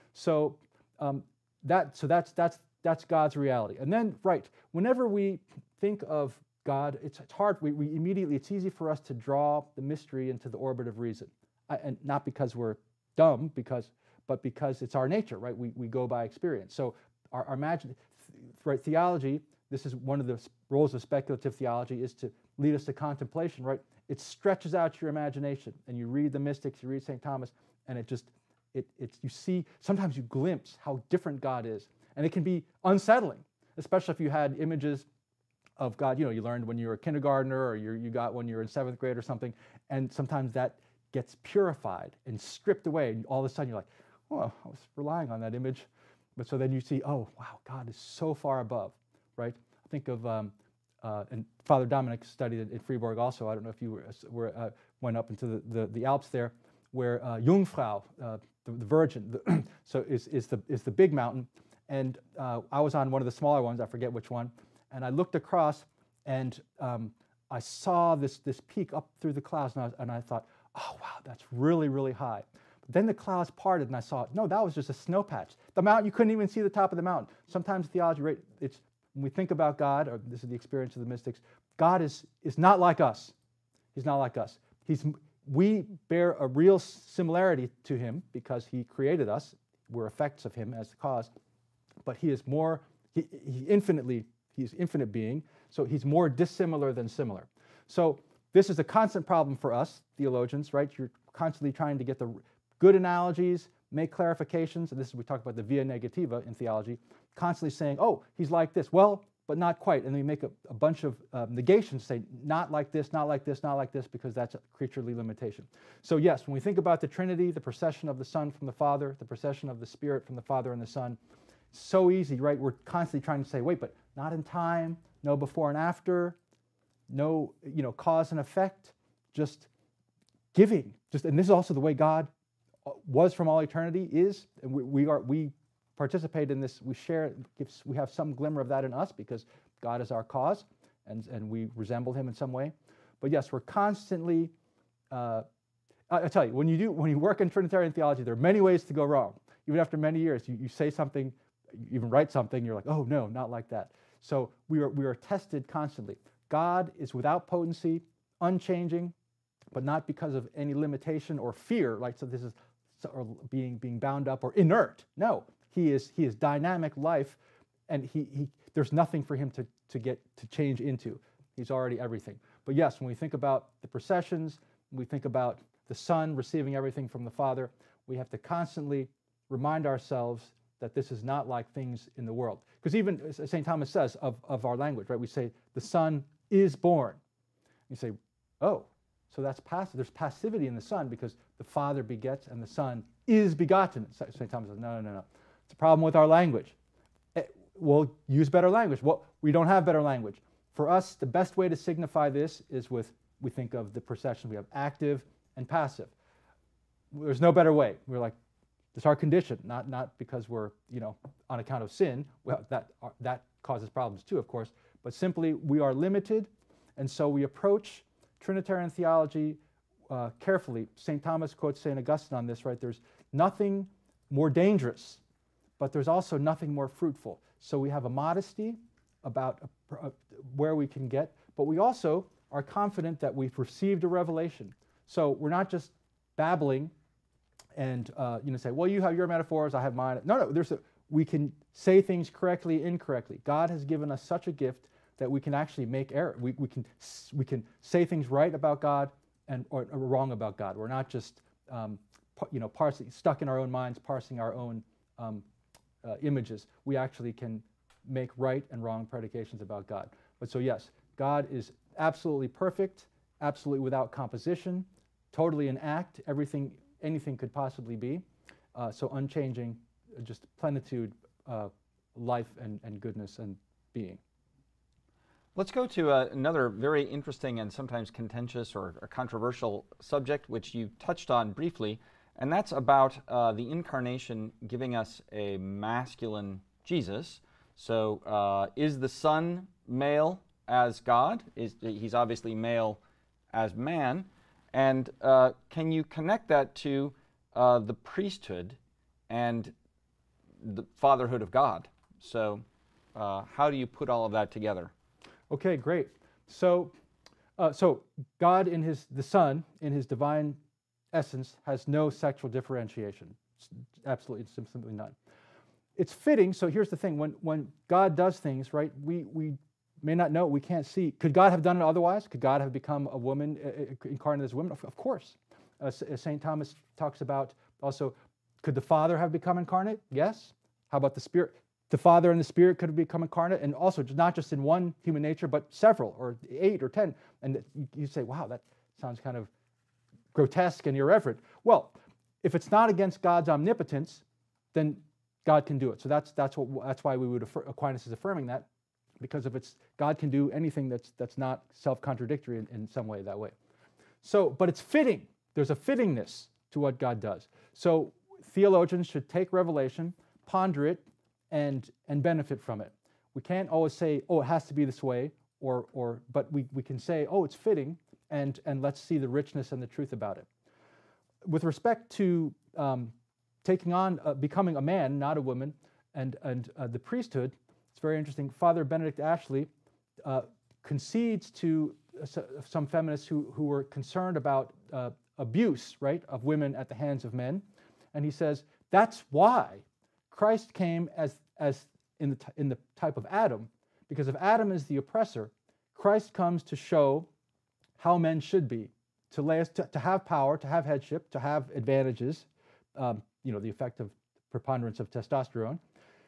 So um, that, so that's, that's, that's God's reality. And then, right, whenever we think of God, it's, it's hard, we, we immediately, it's easy for us to draw the mystery into the orbit of reason. I, and not because we're dumb, because, but because it's our nature, right? We, we go by experience. So our, our imagine, right, theology, this is one of the roles of speculative theology, is to lead us to contemplation, right? It stretches out your imagination, and you read the mystics, you read Saint Thomas, and it just, it, it's, you see, sometimes you glimpse how different God is. And it can be unsettling, especially if you had images of God, you know, you learned when you were a kindergartner, or you you got when you were in seventh grade or something, and sometimes that gets purified and stripped away, and all of a sudden you're like, oh, I was relying on that image. But so then you see, oh, wow, God is so far above, right? Think of, um, uh, and Father Dominic studied it in Fribourg also. I don't know if you were, were uh, went up into the, the, the Alps there, where uh, Jungfrau, uh, the, the Virgin, the so is, is, the, is the big mountain. And uh, I was on one of the smaller ones, I forget which one, and I looked across, and um, I saw this, this peak up through the clouds, and I, was, and I thought, oh, wow, that's really, really high. But then the clouds parted, and I saw, no, that was just a snow patch. The mountain, you couldn't even see the top of the mountain. Sometimes theology, right, it's, when we think about God, or this is the experience of the mystics, God is, is not like us. He's not like us. He's, we bear a real similarity to him because he created us. We're effects of him as the cause. But he is more, he, he infinitely, he's infinite being, so he's more dissimilar than similar. So this is a constant problem for us, theologians, right? You're constantly trying to get the good analogies, make clarifications, and this is, we talk about the via negativa in theology, constantly saying, oh, he's like this, well, but not quite, and then we make a, a bunch of uh, negations, say, not like this, not like this, not like this, because that's a creaturely limitation. So yes, when we think about the Trinity, the procession of the Son from the Father, the procession of the Spirit from the Father and the Son, so easy, right? We're constantly trying to say, wait, but not in time, no before and after, no, you know, cause and effect, just giving. Just, and this is also the way God was from all eternity, is, and we, we are, we participate in this, we share, we have some glimmer of that in us because God is our cause, and, and we resemble him in some way. But yes, we're constantly, uh, I, I tell you, when you do, when you work in Trinitarian theology, there are many ways to go wrong. Even after many years, you, you say something, you even write something, you're like, oh no, not like that. So we are, we are tested constantly. God is without potency, unchanging, but not because of any limitation or fear, like, so this is or being, being bound up or inert. No, he is, he is dynamic life, and he, he, there's nothing for him to, to get to change into. He's already everything. But yes, when we think about the processions, when we think about the Son receiving everything from the Father, we have to constantly remind ourselves that this is not like things in the world. Because even Saint Thomas says of, of our language, right? We say, the Son is born. You say, oh, so that's passive. There's passivity in the Son because the Father begets and the Son is begotten. Saint Thomas says, no, no, no, no. It's a problem with our language. we'll use better language. Well, we don't have better language. For us, the best way to signify this is with, we think of the procession. We have active and passive. There's no better way. We're like, it's our condition, not, not because we're, you know, on account of sin. Well, that, uh, that causes problems too, of course, but simply we are limited, and so we approach Trinitarian theology uh, carefully. Saint Thomas quotes Saint Augustine on this, right? There's nothing more dangerous, but there's also nothing more fruitful. So we have a modesty about a, a, where we can get, but we also are confident that we've received a revelation. So we're not just babbling and uh, you know, say, well, you have your metaphors, I have mine. No, no, there's a, we can say things correctly, incorrectly. God has given us such a gift that we can actually make error. We, we, can, we can say things right about God and or, or wrong about God. We're not just um, you know, parsing, stuck in our own minds, parsing our own um, uh, images. We actually can make right and wrong predications about God. But so yes, God is absolutely perfect, absolutely without composition, totally in act, everything, anything could possibly be. Uh, so unchanging, just plenitude, uh, life and, and goodness and being. Let's go to uh, another very interesting and sometimes contentious or, or controversial subject, which you touched on briefly, and that's about uh, the incarnation giving us a masculine Jesus. So uh, is the Son male as God? Is, he's obviously male as man. And uh, can you connect that to uh, the priesthood and the fatherhood of God? So uh, how do you put all of that together? Okay, great. So, uh, so God in his, the Son, in his divine essence, has no sexual differentiation. Absolutely, simply none. It's fitting, so here's the thing, when, when God does things, right, we, we may not know, we can't see. Could God have done it otherwise? Could God have become a woman, uh, incarnate as a woman? Of, of course. Uh, Saint Thomas talks about also, could the Father have become incarnate? Yes. How about the Spirit? The Father and the Spirit could have become incarnate, and also not just in one human nature, but several, or eight or ten. And you say, wow, that sounds kind of grotesque and irreverent. Well, if it's not against God's omnipotence, then God can do it. So that's that's what that's why we would affirm, Aquinas is affirming that, because if it's God can do anything that's that's not self-contradictory in, in some way that way. So, but it's fitting. There's a fittingness to what God does. So theologians should take revelation, ponder it, and and benefit from it. We can't always say, oh, it has to be this way, or or but we, we can say, oh, it's fitting, and and let's see the richness and the truth about it. With respect to um, taking on, uh, becoming a man, not a woman, and, and uh, the priesthood, it's very interesting. Father Benedict Ashley uh, concedes to uh, some feminists who, who were concerned about uh, abuse, right, of women at the hands of men. And he says, that's why Christ came as, as in, the in the type of Adam, because if Adam is the oppressor, Christ comes to show how men should be, to, lay us, to, to have power, to have headship, to have advantages, um, you know, the effect of preponderance of testosterone,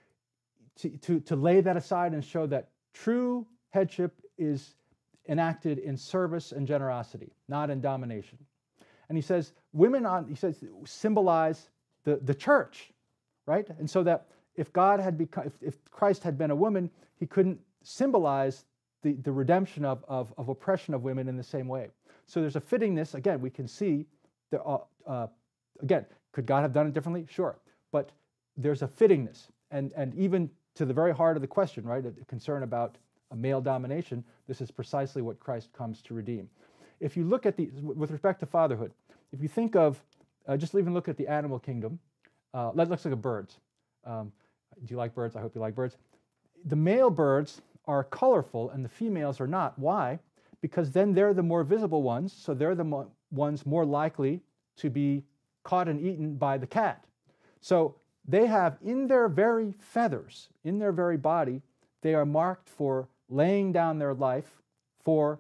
to, to, to lay that aside and show that true headship is enacted in service and generosity, not in domination. And he says, women on, he says, symbolize the, the church, right? And so that if God had become, if, if Christ had been a woman, he couldn't symbolize the, the redemption of, of, of oppression of women in the same way. So there's a fittingness, again, we can see, the, uh, uh, again, could God have done it differently? Sure. But there's a fittingness. And, and even to the very heart of the question, right, a concern about a male domination, this is precisely what Christ comes to redeem. If you look at the, with respect to fatherhood, if you think of, uh, just even look at the animal kingdom, uh, let, let's look at birds. Um, do you like birds? I hope you like birds. The male birds are colorful and the females are not. Why? Because then they're the more visible ones, so they're the mo ones more likely to be caught and eaten by the cat. So they have in their very feathers, in their very body, they are marked for laying down their life for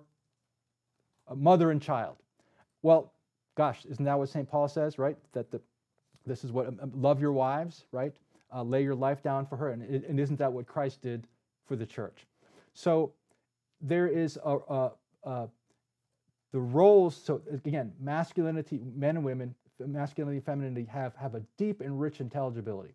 a mother and child. Well, gosh, isn't that what Saint Paul says, right? That the, this is what, um, love your wives, right? Uh, lay your life down for her. And, and isn't that what Christ did for the church? So there is a, a, a the roles, so again, masculinity, men and women, masculinity, femininity have, have a deep and rich intelligibility.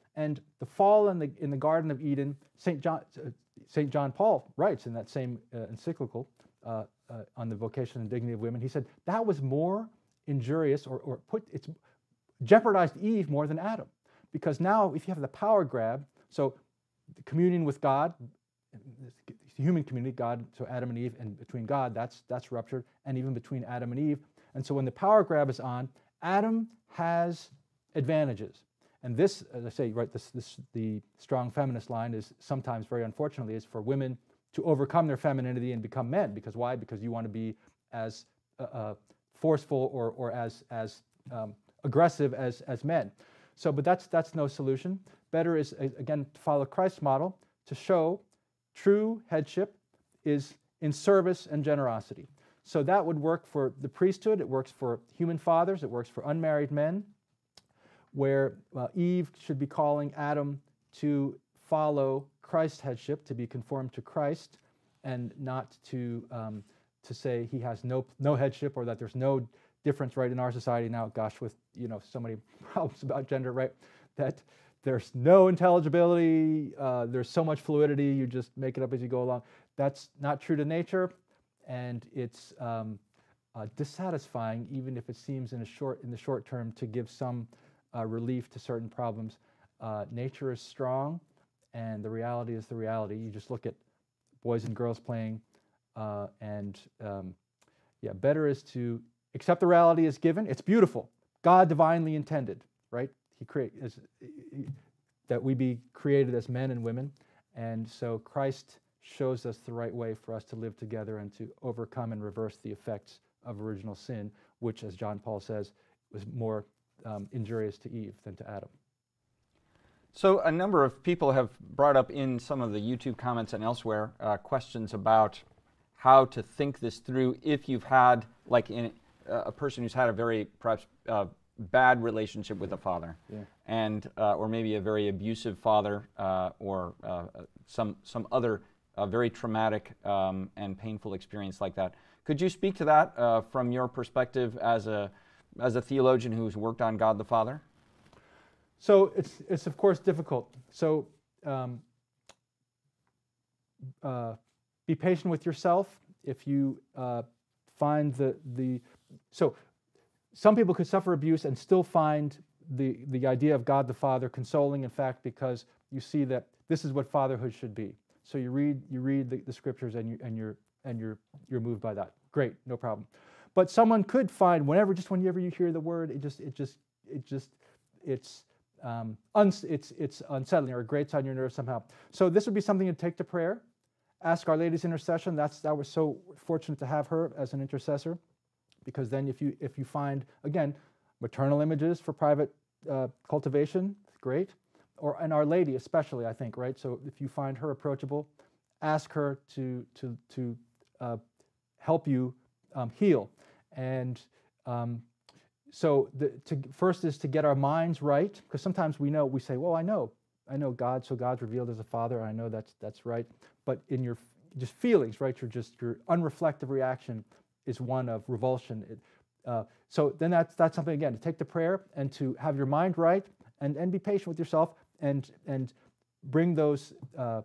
And the fall in the in the Garden of Eden, Saint John uh, Saint John Paul writes in that same uh, encyclical uh, uh, on the vocation and dignity of women. He said that was more injurious, or or put it's jeopardized Eve more than Adam, because now if you have the power grab, so the communion with God, the human community, God, so Adam and Eve, and between God, that's that's ruptured, and even between Adam and Eve. And so when the power grab is on, Adam has advantages. And this, as I say, right, this, this, the strong feminist line is sometimes, very unfortunately, is for women to overcome their femininity and become men. Because why? Because you want to be as uh, uh, forceful or, or as, as um, aggressive as, as men. So, but that's, that's no solution. Better is, again, to follow Christ's model, to show true headship is in service and generosity. So that would work for the priesthood, it works for human fathers, it works for unmarried men, where uh, Eve should be calling Adam to follow Christ's headship, to be conformed to Christ, and not to um, to say he has no no headship, or that there's no difference, right, in our society now. Gosh, with you know so many problems about gender, right, that there's no intelligibility, uh, there's so much fluidity, you just make it up as you go along. That's not true to nature, and it's um, uh, dissatisfying, even if it seems in a short in the short term to give some Uh, relief to certain problems. Uh, nature is strong, and the reality is the reality. You just look at boys and girls playing, uh, and um, yeah, better is to accept the reality as given. It's beautiful. God divinely intended, right? He create is, he, that we be created as men and women, and so Christ shows us the right way for us to live together and to overcome and reverse the effects of original sin, which, as John Paul says, was more Um, injurious to Eve than to Adam. So a number of people have brought up in some of the YouTube comments and elsewhere uh, questions about how to think this through if you've had, like in uh, a person who's had a very perhaps uh, bad relationship with a father, yeah. and uh, or maybe a very abusive father, uh, or uh, some some other uh, very traumatic um, and painful experience like that. Could you speak to that uh, from your perspective as a as a theologian who's worked on God the Father? So it's it's of course difficult. So um, uh, be patient with yourself. If you uh, find the the so some people could suffer abuse and still find the the idea of God the Father consoling. In fact, because you see that this is what fatherhood should be. So you read you read the, the scriptures and you and you're and you're you're moved by that. Great, no problem. But someone could find whenever, just whenever you hear the word, it just, it just, it just, it's, um, uns, it's, it's unsettling or it grates on your nerves somehow. So this would be something to take to prayer. Ask Our Lady's intercession. That's that was so fortunate to have her as an intercessor, because then if you if you find again maternal images for private uh, cultivation, great, or and Our Lady especially, I think, right. So if you find her approachable, ask her to to to uh, help you um, heal. And um, so the, to, first is to get our minds right, because sometimes we know, we say, well, I know, I know God, so God's revealed as a father, I know that's that's right. But in your just feelings, right, you're just, your unreflective reaction is one of revulsion. It, uh, so then that's, that's something, again, to take the prayer and to have your mind right, and, and be patient with yourself, and, and bring those, uh,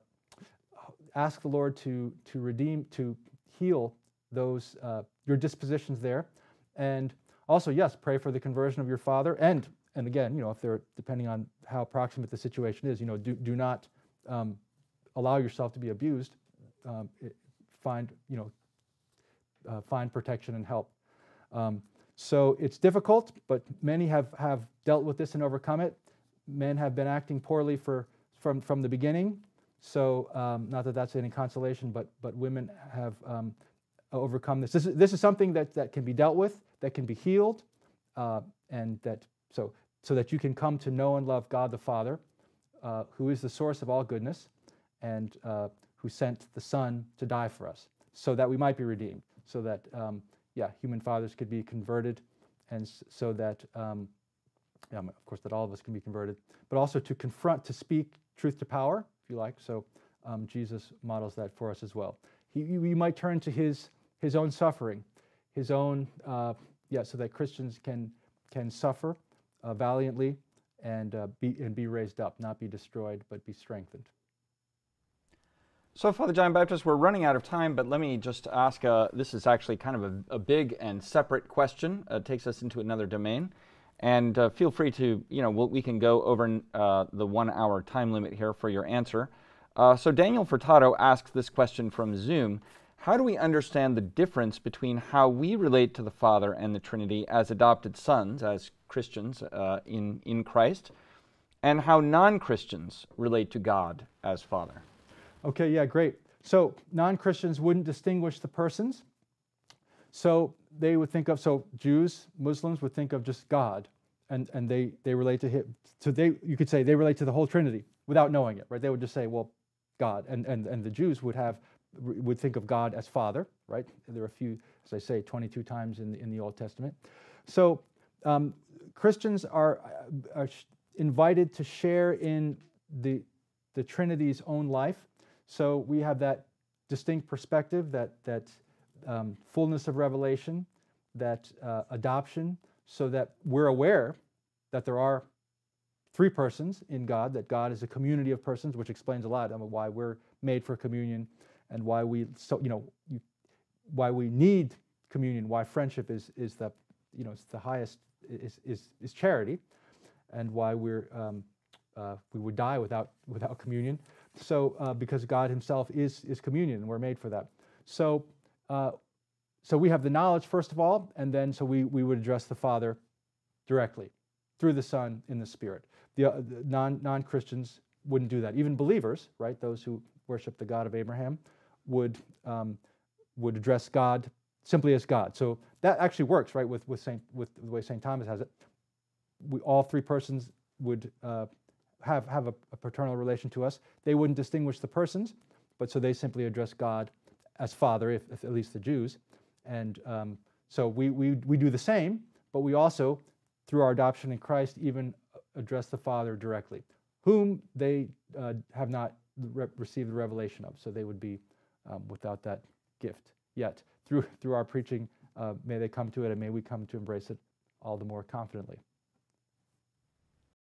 ask the Lord to, to redeem, to heal those uh, your dispositions there, and also yes, pray for the conversion of your father, and and again, you know, if they're depending on how proximate the situation is, you know, do do not um, allow yourself to be abused. Um, it, find you know uh, find protection and help. Um, so it's difficult, but many have have dealt with this and overcome it. Men have been acting poorly for from from the beginning. So um, not that that's any consolation, but but women have. Um, overcome this. This is, this is something that, that can be dealt with, that can be healed, uh, and that so so that you can come to know and love God the Father, uh, who is the source of all goodness, and uh, who sent the Son to die for us, so that we might be redeemed, so that um, yeah, human fathers could be converted, and so that um, yeah, of course that all of us can be converted, but also to confront, to speak truth to power, if you like. So um, Jesus models that for us as well. He, you might turn to his his own suffering, his own, uh, yeah, so that Christians can can suffer uh, valiantly and uh, be and be raised up, not be destroyed, but be strengthened. So, Father John Baptist, we're running out of time, but let me just ask, uh, this is actually kind of a, a big and separate question. Uh, it takes us into another domain. And uh, feel free to, you know, we'll, we can go over uh, the one-hour time limit here for your answer. Uh, so Daniel Furtado asks this question from Zoom. How do we understand the difference between how we relate to the Father and the Trinity as adopted sons, as Christians uh, in, in Christ, and how non-Christians relate to God as Father? Okay, yeah, great. So non-Christians wouldn't distinguish the persons. So they would think of, so Jews, Muslims would think of just God, and, and they, they relate to him. So they, you could say they relate to the whole Trinity without knowing it, right? They would just say, well, God. And, and, and the Jews would have, would think of God as Father, right? There are a few, as I say, twenty-two times in the, in the Old Testament. So um, Christians are, are invited to share in the, the Trinity's own life. So we have that distinct perspective, that, that um, fullness of revelation, that uh, adoption, so that we're aware that there are three persons in God, that God is a community of persons, which explains a lot of why we're made for communion and why we, so you know, you, why we need communion, why friendship is is the, you know, it's the highest, is is is charity, and why we're um, uh, we would die without without communion. So uh, because God Himself is is communion, and we're made for that. So. Uh, So we have the knowledge, first of all, and then so we, we would address the Father directly through the Son in the Spirit. The, uh, the non, non-Christians wouldn't do that. Even believers, right, those who worship the God of Abraham, would, um, would address God simply as God. So that actually works, right, with, with, Saint, with the way Saint Thomas has it. We, all three persons would uh, have, have a, a paternal relation to us. They wouldn't distinguish the persons, but so they simply address God as Father, if, if at least the Jews. And um, so we, we, we do the same, but we also, through our adoption in Christ, even address the Father directly, whom they uh, have not re- received the revelation of. So they would be um, without that gift yet. Through, through our preaching, uh, may they come to it, and may we come to embrace it all the more confidently.